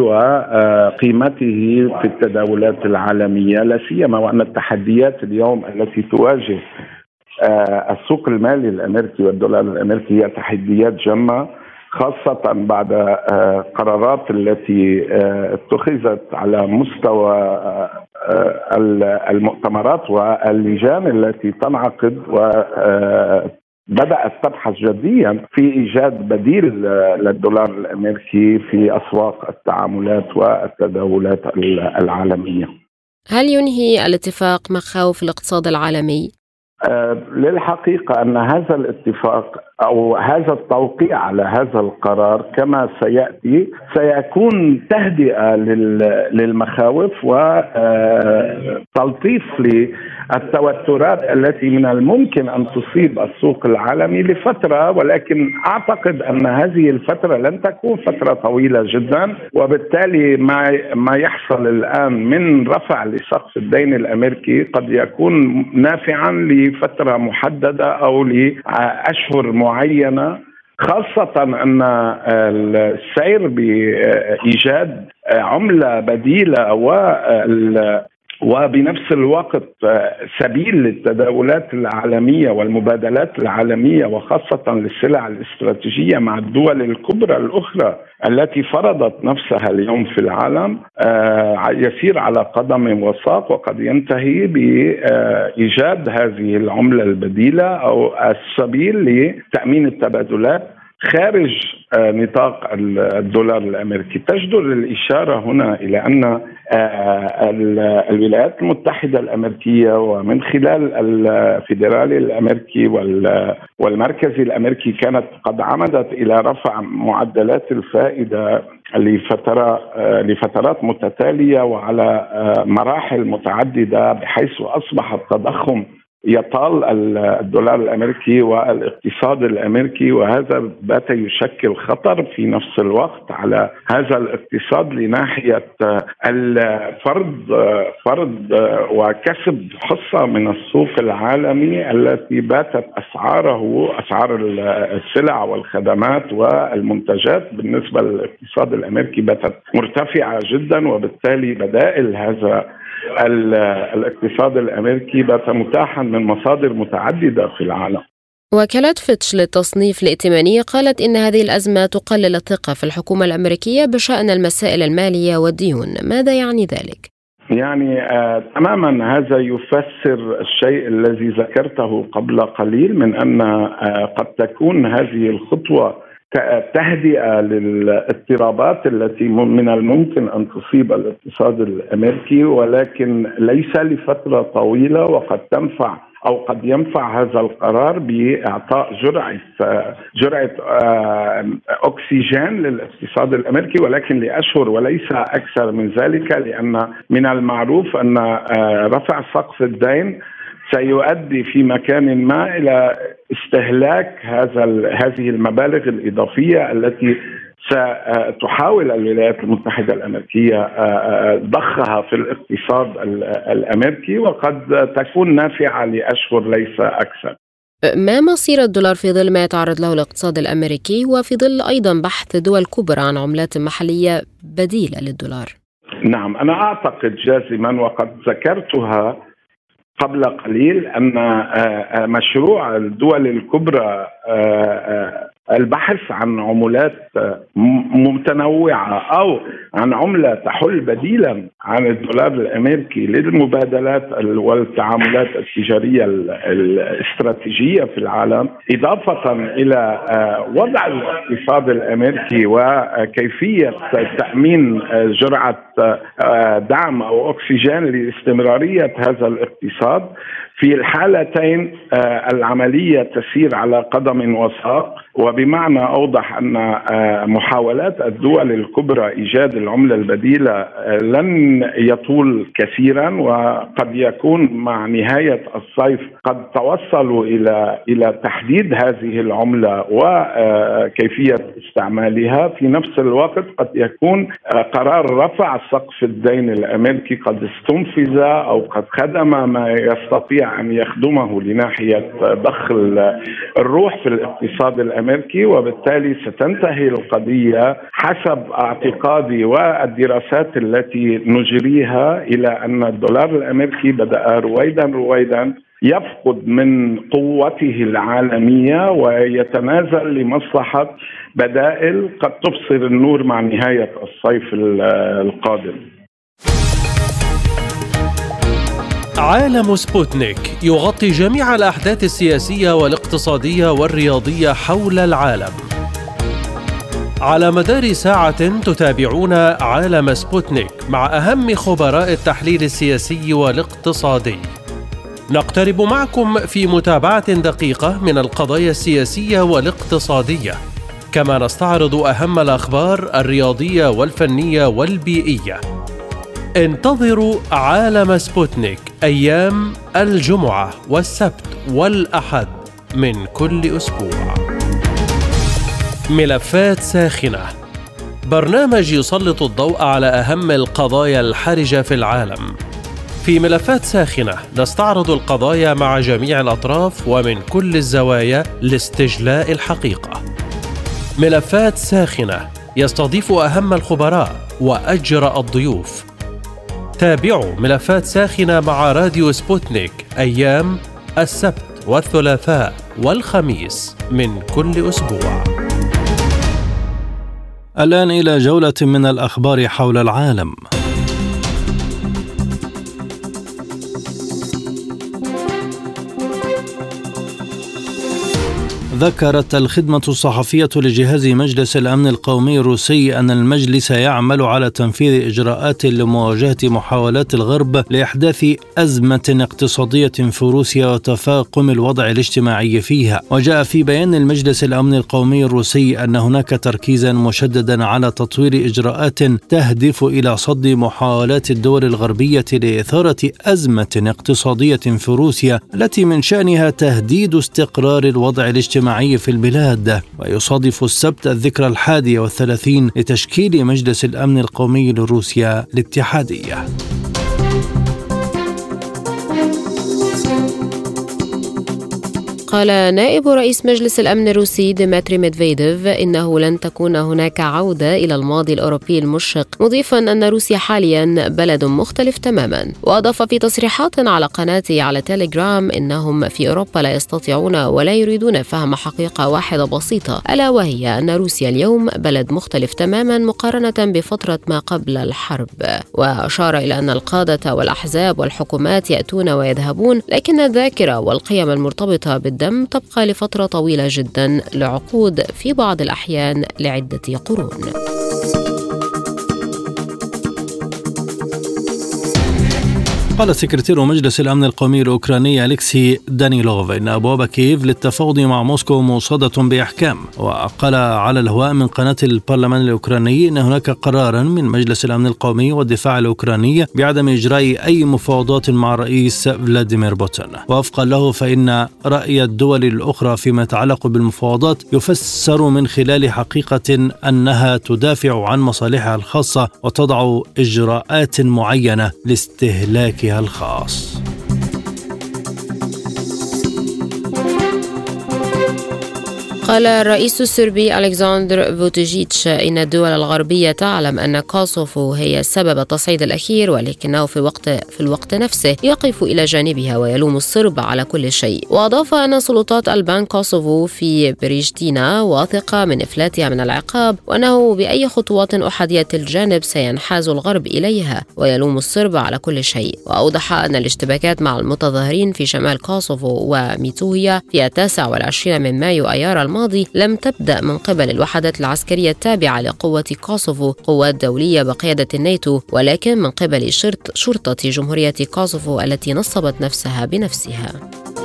وقيمته في التداولات العالمية، لا سيما وأن التحديات اليوم التي تواجه السوق المالي الأمريكي والدولار الأمريكي هي تحديات جمة، خاصة بعد قرارات التي اتخذت على مستوى المؤتمرات واللجان التي تنعقد و بدأت تبحث جديا في إيجاد بديل للدولار الأمريكي في أسواق التعاملات والتداولات العالمية. هل ينهي الاتفاق مخاوف الاقتصاد العالمي؟ أه للحقيقة أن هذا الاتفاق أو هذا التوقيع على هذا القرار كما سيأتي سيكون تهدئة للمخاوف وتلطيف للتوترات التي من الممكن أن تصيب السوق العالمي لفترة، ولكن أعتقد أن هذه الفترة لن تكون فترة طويلة جدا، وبالتالي ما ما يحصل الآن من رفع لسقف الدين الأمريكي قد يكون نافعا لفترة محددة أو لأشهر معينة، خاصة أن السير بإيجاد عملة بديلة وبنفس الوقت سبيل للتداولات العالمية والمبادلات العالمية وخاصة للسلع الاستراتيجية مع الدول الكبرى الأخرى التي فرضت نفسها اليوم في العالم يسير على قدم وساق، وقد ينتهي بإيجاد هذه العملة البديلة أو السبيل لتأمين التبادلات خارج نطاق الدولار الأمريكي. تجدر الإشارة هنا إلى أن الولايات المتحدة الأمريكية ومن خلال الفيدرالي الأمريكي والمركزي الأمريكي كانت قد عمدت إلى رفع معدلات الفائدة لفترات متتالية وعلى مراحل متعددة، بحيث أصبح التضخم يطال الدولار الأمريكي والاقتصاد الأمريكي، وهذا بات يشكل خطر في نفس الوقت على هذا الاقتصاد لناحية الفرض فرض وكسب حصة من السوق العالمي التي باتت أسعاره أسعار السلع والخدمات والمنتجات بالنسبة للاقتصاد الأمريكي باتت مرتفعة جدا، وبالتالي بدائل هذا الاقتصاد الأمريكي بات متاحا من مصادر متعددة في العالم. وكالة فيتش للتصنيف الائتماني قالت إن هذه الأزمة تقلل الثقة في الحكومة الأمريكية بشأن المسائل المالية والديون. ماذا يعني ذلك؟ يعني آه تماما هذا يفسر الشيء الذي ذكرته قبل قليل من أن آه قد تكون هذه الخطوة تهدئة للاضطرابات التي من الممكن أن تصيب الاقتصاد الأمريكي، ولكن ليس لفترة طويلة، وقد تنفع أو قد ينفع هذا القرار بإعطاء جرعة جرعة أكسجين للاقتصاد الأمريكي، ولكن لأشهر وليس أكثر من ذلك، لأن من المعروف أن رفع سقف الدين سيؤدي في مكان ما إلى استهلاك هذا هذه المبالغ الإضافية التي ستحاول الولايات المتحدة الأمريكية ضخها في الاقتصاد الأمريكي، وقد تكون نافعة لأشهر ليس أكثر. ما مصير الدولار في ظل ما يتعرض له الاقتصاد الأمريكي، وفي ظل أيضا بحث دول كبرى عن عملات محلية بديلة للدولار؟ نعم، أنا أعتقد جازما وقد ذكرتها قبل قليل أن مشروع الدول الكبرى البحث عن عملات متنوعة أو عن عملة تحل بديلا عن الدولار الأمريكي للمبادلات والتعاملات التجارية الاستراتيجية في العالم، إضافة إلى وضع الاقتصاد الأمريكي وكيفية تأمين جرعة دعم أو أكسجين لاستمرارية هذا الاقتصاد. في الحالتين العملية تسير على قدم وساق، وبمعنى أوضح أن محاولات الدول الكبرى إيجاد العملة البديلة لن يطول كثيرا، وقد يكون مع نهاية الصيف قد توصلوا إلى إلى تحديد هذه العملة وكيفية استعمالها. في نفس الوقت قد يكون قرار رفع سقف الدين الأمريكي قد استنفذ أو قد خدم ما يستطيع أن يخدمه لناحية ضخ الروح في الاقتصاد الأمريكي، وبالتالي ستنتهي القضية حسب اعتقادي والدراسات التي نجريها إلى أن الدولار الأمريكي بدأ رويدا رويدا يفقد من قوته العالمية ويتنازل لمصلحة بدائل قد تبصر النور مع نهاية الصيف القادم. عالم سبوتنيك يغطي جميع الأحداث السياسية والاقتصادية والرياضية حول العالم. على مدار ساعة تتابعون عالم سبوتنيك مع أهم خبراء التحليل السياسي والاقتصادي. نقترب معكم في متابعة دقيقة من القضايا السياسية والاقتصادية، كما نستعرض أهم الأخبار الرياضية والفنية والبيئية. انتظروا عالم سبوتنيك أيام الجمعة والسبت والأحد من كل أسبوع. ملفات ساخنة، برنامج يسلط الضوء على أهم القضايا الحرجة في العالم. في ملفات ساخنة نستعرض القضايا مع جميع الأطراف ومن كل الزوايا لاستجلاء الحقيقة. ملفات ساخنة يستضيف أهم الخبراء وأجرأ الضيوف. تابعوا ملفات ساخنة مع راديو سبوتنيك أيام السبت والثلاثاء والخميس من كل أسبوع. الآن إلى جولة من الأخبار حول العالم. ذكرت الخدمة الصحفية لجهاز مجلس الأمن القومي الروسي أن المجلس يعمل على تنفيذ إجراءات لمواجهة محاولات الغرب لإحداث أزمة اقتصادية في روسيا وتفاقم الوضع الاجتماعي فيها. وجاء في بيان المجلس الأمن القومي الروسي أن هناك تركيزا مشددا على تطوير إجراءات تهدف إلى صد محاولات الدول الغربية لإثارة أزمة اقتصادية في روسيا التي من شأنها تهديد استقرار الوضع الاجتماعي في البلاد. ويصادف السبت الذكرى الحادية والثلاثين لتشكيل مجلس الأمن القومي لروسيا الاتحادية. قال نائب رئيس مجلس الأمن الروسي ديمتري ميدفيديف إنه لن تكون هناك عودة إلى الماضي الأوروبي المشرق، مضيفا أن روسيا حاليا بلد مختلف تماما. وأضاف في تصريحات على قناته على تيليجرام إنهم في أوروبا لا يستطيعون ولا يريدون فهم حقيقة واحدة بسيطة، ألا وهي أن روسيا اليوم بلد مختلف تماما مقارنة بفترة ما قبل الحرب. وأشار إلى أن القادة والأحزاب والحكومات يأتون ويذهبون، لكن الذاكرة والقيم المرتبطة بالدولة تبقى لفترة طويلة جدا، لعقود في بعض الأحيان لعدة قرون. قال سكرتير مجلس الأمن القومي الأوكراني أليكسي دانيلوف إن أبواب كييف للتفاوض مع موسكو موصدة بإحكام. وقال على الهواء من قناة البرلمان الأوكراني إن هناك قرارا من مجلس الأمن القومي والدفاع الأوكراني بعدم إجراء أي مفاوضات مع الرئيس فلاديمير بوتين. ووفقا له فإن رأي الدول الأخرى فيما يتعلق بالمفاوضات يفسر من خلال حقيقة أنها تدافع عن مصالحها الخاصة وتضع إجراءات معينة لاستهلاك الخاص. قال الرئيس السربي ألكسندر فوتوجيتش إن الدول الغربية تعلم أن كوسوفو هي سبب التصعيد الأخير، ولكنه في وقت في الوقت نفسه يقف إلى جانبها ويلوم الصرب على كل شيء. وأضاف أن سلطات ألبان كوسوفو في بريشتينا واثقة من إفلاتها من العقاب، وأنه بأي خطوات أحادية الجانب سينحاز الغرب إليها، ويلوم الصرب على كل شيء. وأوضح أن الاشتباكات مع المتظاهرين في شمال كوسوفو وميتوهيا في التاسع والعشرين من مايو أيار الماضي لم تبدأ من قبل الوحدات العسكرية التابعة لقوة كوسوفو، قوات دولية بقيادة الناتو، ولكن من قبل شرط شرطة جمهورية كوسوفو التي نصبت نفسها بنفسها.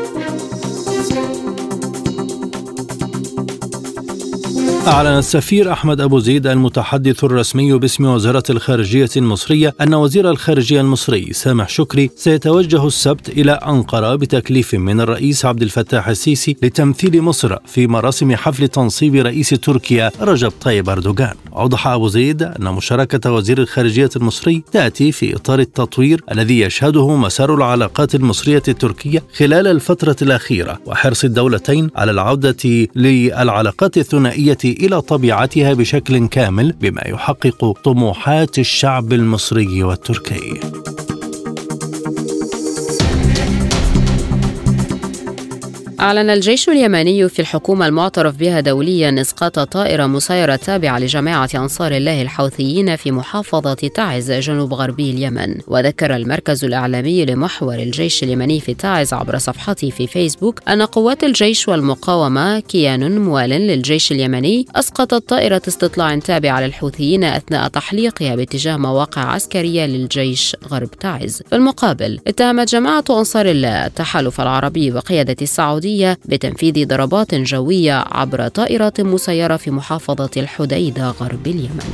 أعلن السفير أحمد أبو زيد المتحدث الرسمي باسم وزارة الخارجية المصرية أن وزير الخارجية المصري سامح شكري سيتوجه السبت إلى أنقرة بتكليف من الرئيس عبد الفتاح السيسي لتمثيل مصر في مراسم حفل تنصيب رئيس تركيا رجب طيب أردوغان. أوضح أبو زيد أن مشاركة وزير الخارجية المصري تأتي في إطار التطوير الذي يشهده مسار العلاقات المصرية التركية خلال الفترة الأخيرة، وحرص الدولتين على العودة للعلاقات الثنائية إلى طبيعتها بشكل كامل بما يحقق طموحات الشعب المصري والتركي. أعلن الجيش اليمني في الحكومة المعترف بها دوليا إسقاط طائرة مسيرة تابعة لجماعة أنصار الله الحوثيين في محافظة تعز جنوب غربي اليمن. وذكر المركز الإعلامي لمحور الجيش اليمني في تعز عبر صفحته في فيسبوك أن قوات الجيش والمقاومة كيان موال للجيش اليمني أسقطت طائرة استطلاع تابعة للحوثيين أثناء تحليقها باتجاه مواقع عسكرية للجيش غرب تعز. في المقابل اتهمت جماعة أنصار الله التحالف العربي بقيادة السعودية بتنفيذ ضربات جوية عبر طائرات مسيرة في محافظة الحديدة غرب اليمن.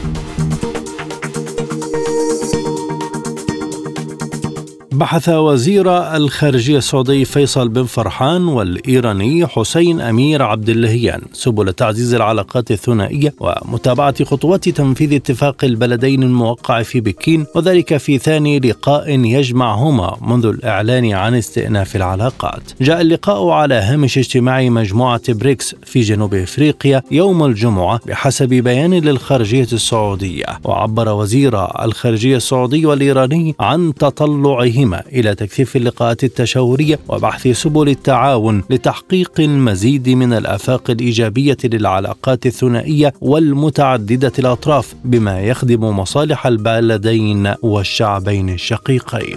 بحث وزير الخارجية السعودي فيصل بن فرحان والإيراني حسين أمير عبد اللهيان سبل تعزيز العلاقات الثنائية ومتابعة خطوات تنفيذ اتفاق البلدين الموقع في بكين، وذلك في ثاني لقاء يجمعهما منذ الإعلان عن استئناف العلاقات. جاء اللقاء على هامش اجتماع مجموعة بريكس في جنوب إفريقيا يوم الجمعة بحسب بيان للخارجية السعودية. وعبر وزير الخارجية السعودي والإيراني عن تطلعهما إلى تكثيف اللقاءات التشاورية وبحث سبل التعاون لتحقيق المزيد من الآفاق الإيجابية للعلاقات الثنائية والمتعددة الأطراف بما يخدم مصالح البلدين والشعبين الشقيقين.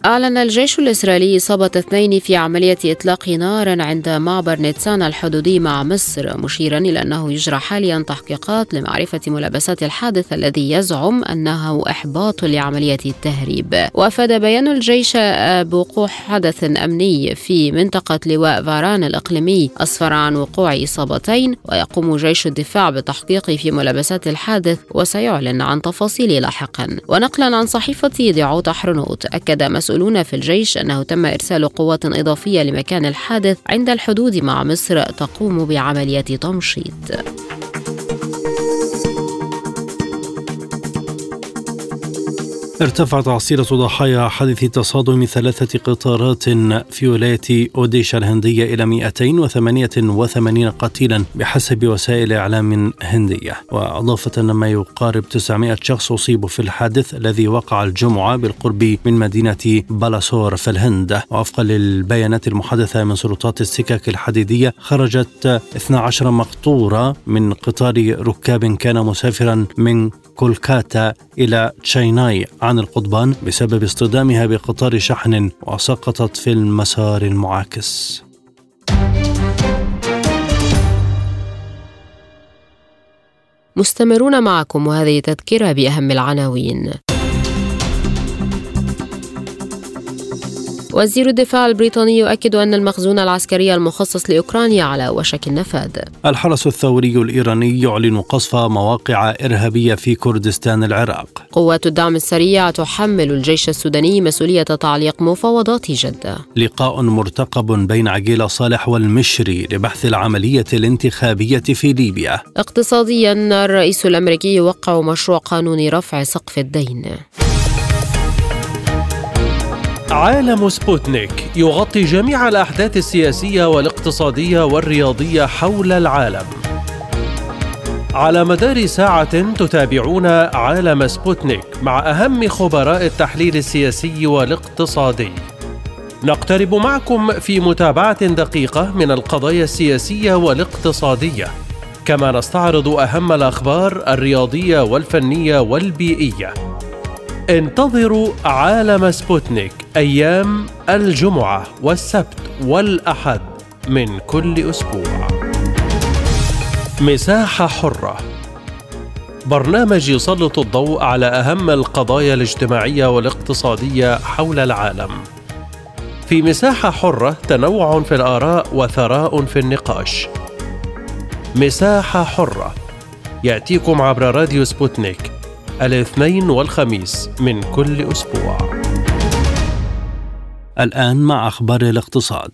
أعلن الجيش الإسرائيلي إصابة اثنين في عملية إطلاق نار عند معبر نيتسان الحدودي مع مصر، مشيرا إلى أنه يجرى حاليا تحقيقات لمعرفة ملابسات الحادث الذي يزعم أنه إحباط لعملية التهريب. وأفاد بيان الجيش بوقوع حدث أمني في منطقة لواء فاران الإقليمي أسفر عن وقوع إصابتين، ويقوم جيش الدفاع بالتحقيق في ملابسات الحادث وسيعلن عن تفاصيل لاحقا. ونقلا عن صحيفة دعوت حرنوت، أكد مسؤولون في الجيش أنه تم إرسال قوات إضافية لمكان الحادث عند الحدود مع مصر تقوم بعملية تمشيط. ارتفعت عصيرة ضحايا حادث تصادم ثلاثة قطارات في ولاية أوديشا الهندية إلى مئتين وثمانية وثمانين قتيلا بحسب وسائل إعلام هندية، وأضافت أن ما يقارب تسعمائة شخص أصيبوا في الحادث الذي وقع الجمعة بالقرب من مدينة بالاسور في الهند. ووفقا للبيانات المحدثة من سلطات السكك الحديدية، خرجت اثنتا عشرة مقطورة من قطار ركاب كان مسافرا من كولكاتا إلى تشايناي عن القضبان بسبب اصطدامها بقطار شحن، وسقطت في المسار المعاكس. مستمرون معكم، وهذه تذكرة بأهم العناوين. وزير الدفاع البريطاني يؤكد أن المخزون العسكري المخصص لأوكرانيا على وشك النفاذ. الحرس الثوري الإيراني يعلن قصف مواقع إرهابية في كردستان العراق. قوات الدعم السريع تحمل الجيش السوداني مسؤولية تعليق مفاوضات جدة. لقاء مرتقب بين عقيل صالح والمشري لبحث العملية الانتخابية في ليبيا. اقتصاديا، الرئيس الأمريكي يوقع مشروع قانون رفع سقف الدين. عالم سبوتنيك يغطي جميع الأحداث السياسية والاقتصادية والرياضية حول العالم. على مدار ساعة تتابعون عالم سبوتنيك مع أهم خبراء التحليل السياسي والاقتصادي. نقترب معكم في متابعة دقيقة من القضايا السياسية والاقتصادية، كما نستعرض أهم الأخبار الرياضية والفنية والبيئية. انتظروا عالم سبوتنيك أيام الجمعة والسبت والأحد من كل أسبوع. مساحة حرة، برنامج يسلط الضوء على أهم القضايا الاجتماعية والاقتصادية حول العالم. في مساحة حرة تنوع في الآراء وثراء في النقاش. مساحة حرة يأتيكم عبر راديو سبوتنيك الاثنين والخميس من كل أسبوع. الآن مع أخبار الاقتصاد.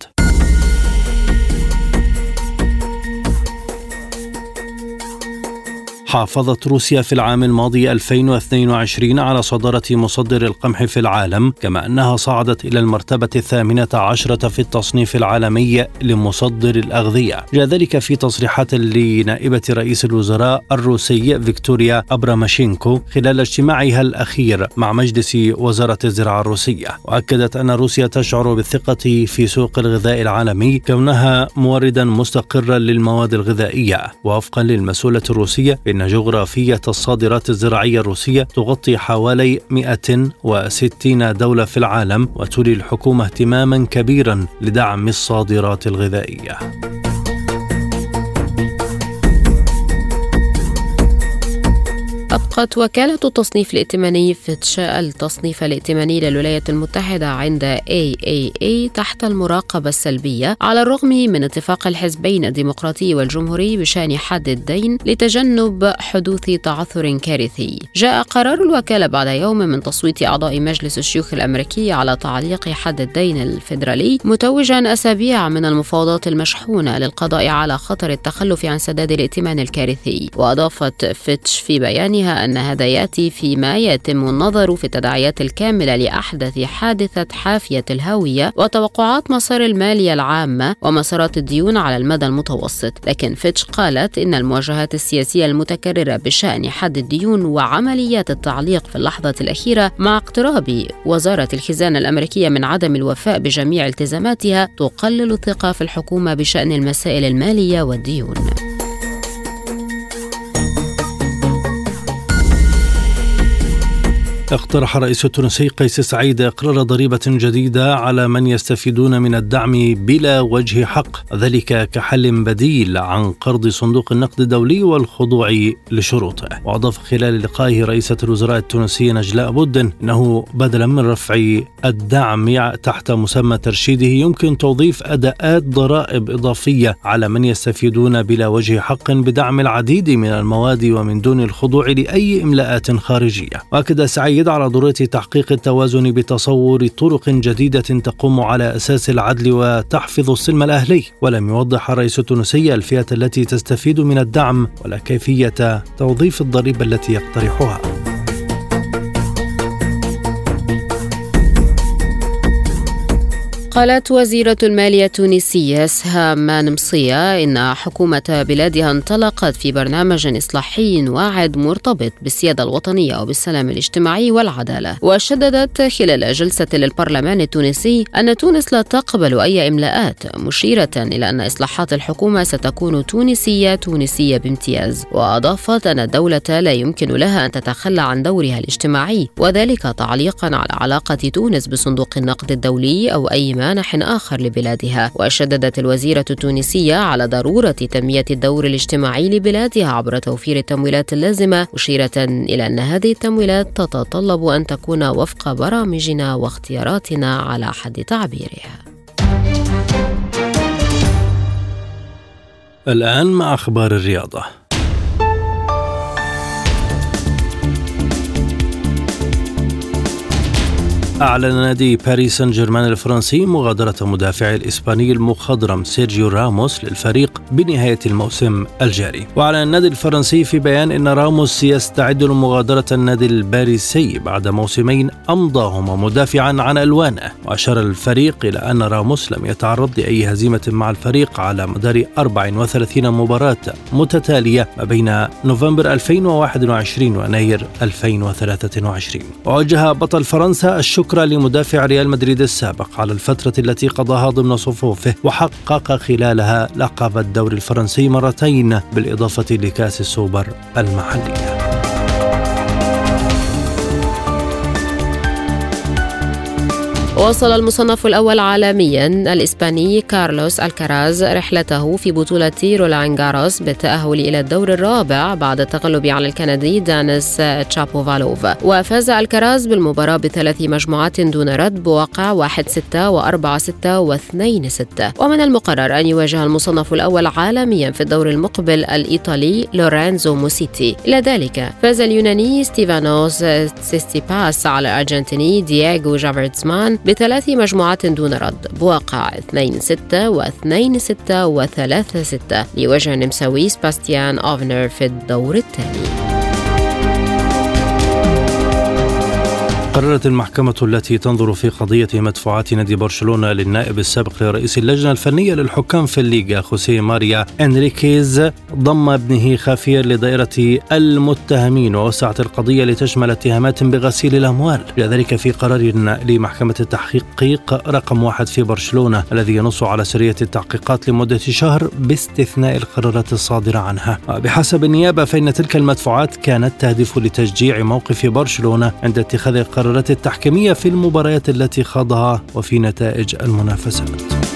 حافظت روسيا في العام الماضي ألفين واثنين وعشرين على صدارة مصدر القمح في العالم، كما أنها صعدت إلى المرتبة الثامنة عشرة في التصنيف العالمي لمصدر الأغذية. جاء ذلك في تصريحات لنائبة رئيس الوزراء الروسي فيكتوريا أبراماشينكو خلال اجتماعها الأخير مع مجلس وزارة الزراعة الروسية، وأكدت أن روسيا تشعر بالثقة في سوق الغذاء العالمي كونها موردا مستقرا للمواد الغذائية. ووفقا للمسؤولة الروسية، إن جغرافية الصادرات الزراعية الروسية تغطي حوالي مئة وستين دولة في العالم، وتولي الحكومة اهتماما كبيرا لدعم الصادرات الغذائية. أبقت وكالة التصنيف الائتماني فيتش التصنيف الائتماني للولايات المتحدة عند إيه إيه إيه تحت المراقبة السلبية، على الرغم من اتفاق الحزبين الديمقراطي والجمهوري بشأن حد الدين لتجنب حدوث تعثر كارثي. جاء قرار الوكالة بعد يوم من تصويت أعضاء مجلس الشيوخ الأمريكي على تعليق حد الدين الفيدرالي، متوجا أسابيع من المفاوضات المشحونة للقضاء على خطر التخلف عن سداد الائتمان الكارثي. وأضافت فيتش في بيانها أن هذا يأتي فيما يتم النظر في التداعيات الكاملة لأحدث حادثة حافية الهاوية وتوقعات مسار المالية العامة ومسارات الديون على المدى المتوسط. لكن فيتش قالت إن المواجهات السياسية المتكررة بشأن حد الديون وعمليات التعليق في اللحظة الأخيرة مع اقتراب وزارة الخزانة الأمريكية من عدم الوفاء بجميع التزاماتها تقلل الثقة في الحكومة بشأن المسائل المالية والديون. اقترح الرئيس التونسي قيس سعيد إقرار ضريبة جديدة على من يستفيدون من الدعم بلا وجه حق، ذلك كحل بديل عن قرض صندوق النقد الدولي والخضوع لشروطه. وأضاف خلال لقائه رئيسة الوزراء التونسية نجلاء بودن أنه بدلا من رفع الدعم تحت مسمى ترشيده يمكن توظيف أداءات ضرائب إضافية على من يستفيدون بلا وجه حق بدعم العديد من المواد ومن دون الخضوع لأي إملاءات خارجية. وأكد سعيد على ضرورة تحقيق التوازن بتصور طرق جديدة تقوم على أساس العدل وتحفظ السلم الأهلي. ولم يوضح الرئيس التونسي الفئة التي تستفيد من الدعم ولا كيفية توظيف الضريبة التي يقترحها. قالت وزيرة المالية التونسية سهام نمصية إن حكومة بلادها انطلقت في برنامج إصلاحي واعد مرتبط بالسيادة الوطنية وبالسلام الاجتماعي والعدالة. وشددت خلال جلسة للبرلمان التونسي أن تونس لا تقبل أي إملاءات، مشيرة إلى أن إصلاحات الحكومة ستكون تونسية تونسية بامتياز. وأضافت أن الدولة لا يمكن لها أن تتخلى عن دورها الاجتماعي، وذلك تعليقا على علاقة تونس بصندوق النقد الدولي أو أي مانح آخر لبلادها. وشددت الوزيرة التونسية على ضرورة تنمية الدور الاجتماعي لبلادها عبر توفير التمويلات اللازمة، مشيرة إلى أن هذه التمويلات تتطلب أن تكون وفق برامجنا واختياراتنا على حد تعبيرها. الآن مع أخبار الرياضة. أعلن نادي باريس سان جيرمان الفرنسي مغادرة مدافع الإسباني المخضرم سيرجيو راموس للفريق بنهاية الموسم الجاري. وأعلن النادي الفرنسي في بيان أن راموس يستعد لمغادرة النادي الباريسي بعد موسمين أمضاهما مدافعا عن ألوانه. وأشار الفريق إلى أن راموس لم يتعرض لأي هزيمة مع الفريق على مدار أربع وثلاثين مباراة متتالية ما بين نوفمبر ألفين وواحد وعشرين ويناير ألفين وثلاثة وعشرين. ووجه بطل فرنسا الشكر شكرا لمدافع ريال مدريد السابق على الفترة التي قضاها ضمن صفوفه وحقق خلالها لقب الدوري الفرنسي مرتين بالإضافة لكأس السوبر المحلية. وصل المصنف الأول عالميا الإسباني كارلوس الكراز رحلته في بطولة رولان غاروس بالتأهل إلى الدور الرابع بعد التغلب على الكندي دانيس تشابوفالوف. وفاز الكراز بالمباراة بثلاث مجموعات دون رد بواقع واحد ستة وأربعة ستة واثنين ستة. ومن المقرر أن يواجه المصنف الأول عالميا في الدور المقبل الإيطالي لورينزو موسيتي. إلى ذلك فاز اليوناني ستيفانوس تسيستيباس على الأرجنتيني دييغو جافرتسمان بثلاث مجموعات دون رد بواقع اثنين ستة واثنين ستة وثلاثة ستة ليواجه النمساوي سباستيان أوفنر في الدور الثاني. قررت المحكمة التي تنظر في قضية مدفوعات نادي برشلونة للنائب السابق لرئيس اللجنة الفنية للحكام في الليغا خوسيه ماريا إنريكيز ضم ابنه خافير لدائرة المتهمين، ووسعت القضية لتشمل اتهامات بغسيل الأموال. لذلك في قرار لمحكمة التحقيق رقم واحد في برشلونة الذي ينص على سرية التحقيقات لمدة شهر باستثناء القرارات الصادرة عنها. بحسب النيابة فإن تلك المدفوعات كانت تهدف لتشجيع موقف برشلونة عند اتخاذ القرارات التحكيمية في المباريات التي خاضها وفي نتائج المنافسات.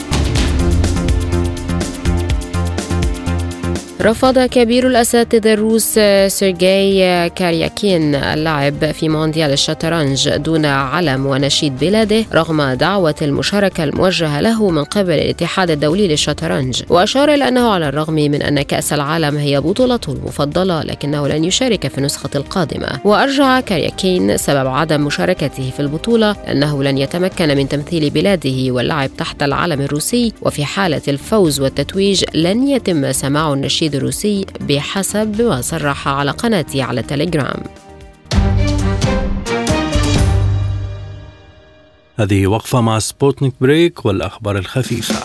رفض كبير الأساتذة الروس سيرجي كارياكين اللعب في مونديال الشطرنج دون علم ونشيد بلاده رغم دعوة المشاركة الموجهة له من قبل الاتحاد الدولي للشطرنج. وأشار إلى أنه على الرغم من أن كأس العالم هي بطولته المفضلة لكنه لن يشارك في النسخة القادمة. وأرجع كارياكين سبب عدم مشاركته في البطولة أنه لن يتمكن من تمثيل بلاده واللعب تحت العلم الروسي، وفي حالة الفوز والتتويج لن يتم سماع النشيد الروسي بحسب ما صرح على قناته على تليجرام. هذه وقفة مع سبوتنيك بريك والأخبار الخفيفة.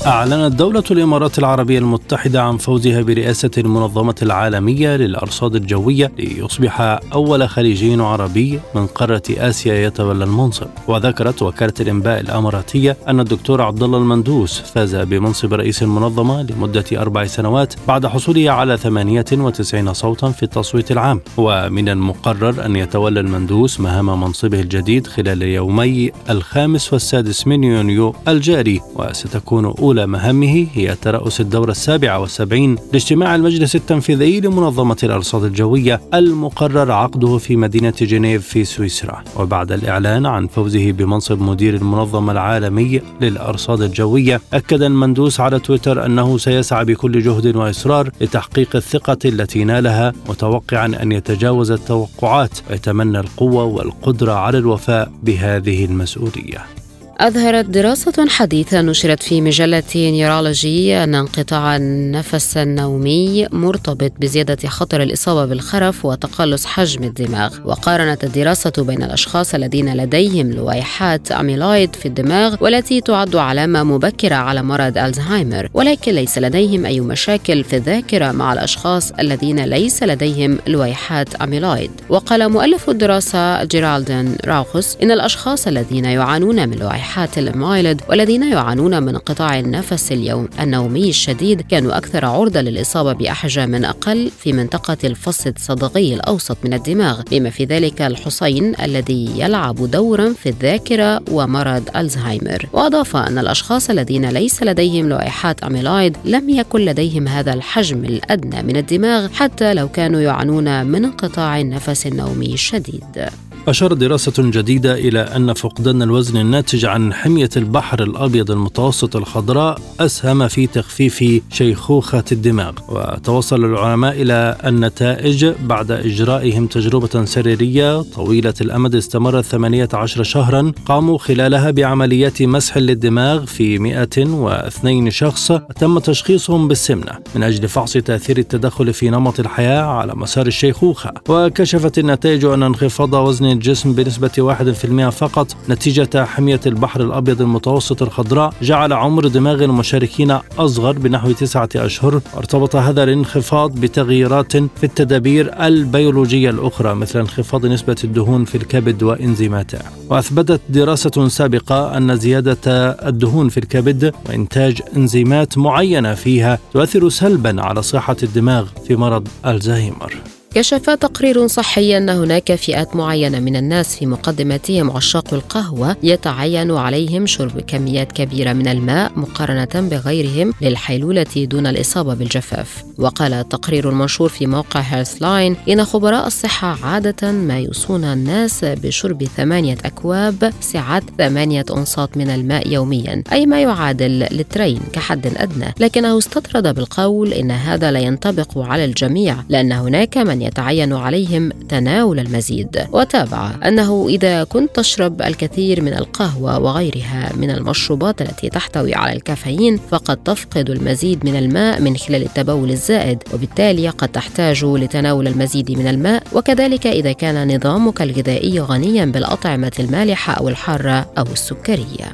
أعلنت دولة الإمارات العربية المتحدة عن فوزها برئاسة المنظمة العالمية للأرصاد الجوية ليصبح أول خليجي عربي من قارة آسيا يتولى المنصب. وذكرت وكالة الإنباء الإماراتية أن الدكتور عبد الله المندوس فاز بمنصب رئيس المنظمة لمدة أربع سنوات بعد حصوله على ثمانية وتسعين صوتا في التصويت العام. ومن المقرر أن يتولى المندوس مهام منصبه الجديد خلال يومي الخامس والسادس من يونيو الجاري، وستكون أولى مهامه هي ترأس الدورة السابعة والسبعين لاجتماع المجلس التنفيذي لمنظمة الأرصاد الجوية المقرر عقده في مدينة جنيف في سويسرا. وبعد الإعلان عن فوزه بمنصب مدير المنظمة العالمي للأرصاد الجوية، أكد المندوس على تويتر أنه سيسعى بكل جهد وإصرار لتحقيق الثقة التي نالها، متوقعا أن يتجاوز التوقعات ويتمنى القوة والقدرة على الوفاء بهذه المسؤولية. أظهرت دراسة حديثة نشرت في مجلة نيورولوجي أن انقطاع النفس النومي مرتبط بزيادة خطر الإصابة بالخرف وتقلص حجم الدماغ. وقارنت الدراسة بين الأشخاص الذين لديهم لويحات أميلويد في الدماغ والتي تعد علامة مبكرة على مرض ألزهايمر، ولكن ليس لديهم أي مشاكل في الذاكرة، مع الأشخاص الذين ليس لديهم لويحات أميلويد. وقال مؤلف الدراسة جيرالدين راوخوس إن الأشخاص الذين يعانون من لويحات الأميلويد والذين يعانون من انقطاع النفس اليوم النومي الشديد كانوا أكثر عرضة للإصابة بأحجام أقل في منطقة الفص الصدغي الأوسط من الدماغ، بما في ذلك الحصين الذي يلعب دورا في الذاكرة ومرض ألزهايمر. وأضاف أن الأشخاص الذين ليس لديهم لويحات أميلويد لم يكن لديهم هذا الحجم الأدنى من الدماغ حتى لو كانوا يعانون من انقطاع النفس النومي الشديد. أشارت دراسة جديدة إلى أن فقدان الوزن الناتج عن حمية البحر الأبيض المتوسط الخضراء أسهم في تخفيف شيخوخة الدماغ. وتوصل العلماء إلى النتائج بعد إجرائهم تجربة سريرية طويلة الأمد استمرت ثمانية عشر شهرا، قاموا خلالها بعمليات مسح للدماغ في مئة واثنين شخص تم تشخيصهم بالسمنة من أجل فحص تأثير التدخل في نمط الحياة على مسار الشيخوخة. وكشفت النتائج أن انخفاض وزن الجسم بنسبة واحد بالمئة فقط نتيجة حمية البحر الأبيض المتوسط الخضراء جعل عمر دماغ المشاركين أصغر بنحو تسعة أشهر. ارتبط هذا الانخفاض بتغييرات في التدابير البيولوجية الأخرى مثل انخفاض نسبة الدهون في الكبد وإنزيماته. وأثبتت دراسة سابقة أن زيادة الدهون في الكبد وإنتاج إنزيمات معينة فيها تؤثر سلبا على صحة الدماغ في مرض الزهايمر. كشف تقرير صحي أن هناك فئات معينة من الناس في مقدمتهم عشاق القهوة يتعين عليهم شرب كميات كبيرة من الماء مقارنة بغيرهم للحيلولة دون الإصابة بالجفاف. وقال التقرير المنشور في موقع هيلث لاين إن خبراء الصحة عادة ما يوصون الناس بشرب ثمانية أكواب سعة ثمانية أنصات من الماء يوميا، أي ما يعادل لترين كحد أدنى، لكنه استطرد بالقول إن هذا لا ينطبق على الجميع لأن هناك من يتعين عليهم تناول المزيد. وتابع أنه إذا كنت تشرب الكثير من القهوة وغيرها من المشروبات التي تحتوي على الكافيين فقد تفقد المزيد من الماء من خلال التبول الزائد، وبالتالي قد تحتاج لتناول المزيد من الماء. وكذلك إذا كان نظامك الغذائي غنيا بالأطعمة المالحة أو الحارة أو السكرية.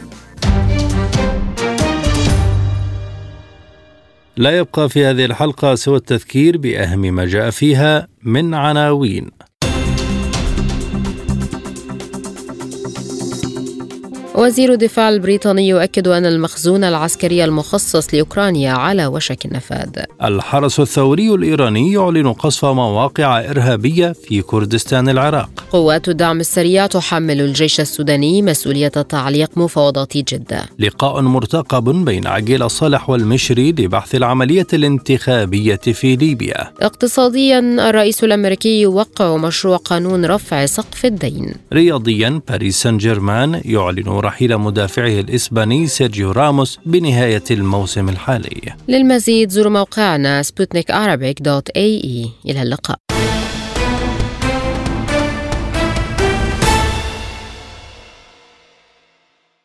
لا يبقى في هذه الحلقة سوى التذكير بأهم ما جاء فيها من عناوين. وزير الدفاع البريطاني يؤكد أن المخزون العسكري المخصص لأوكرانيا على وشك النفاذ. الحرس الثوري الإيراني يعلن قصف مواقع إرهابية في كردستان العراق. قوات الدعم السريع تحمل الجيش السوداني مسؤولية تعليق مفاوضات جدة. لقاء مرتقب بين عقيل صالح والمشري لبحث العملية الانتخابية في ليبيا. اقتصاديا الرئيس الأمريكي يوقع مشروع قانون رفع سقف الدين. رياضيا باريس سان جيرمان يعلن رحيل مدافعه الإسباني سيرجيو راموس بنهاية الموسم الحالي. للمزيد زوروا موقعنا سبوتنيك عربيك دوت اي اي. إلى اللقاء.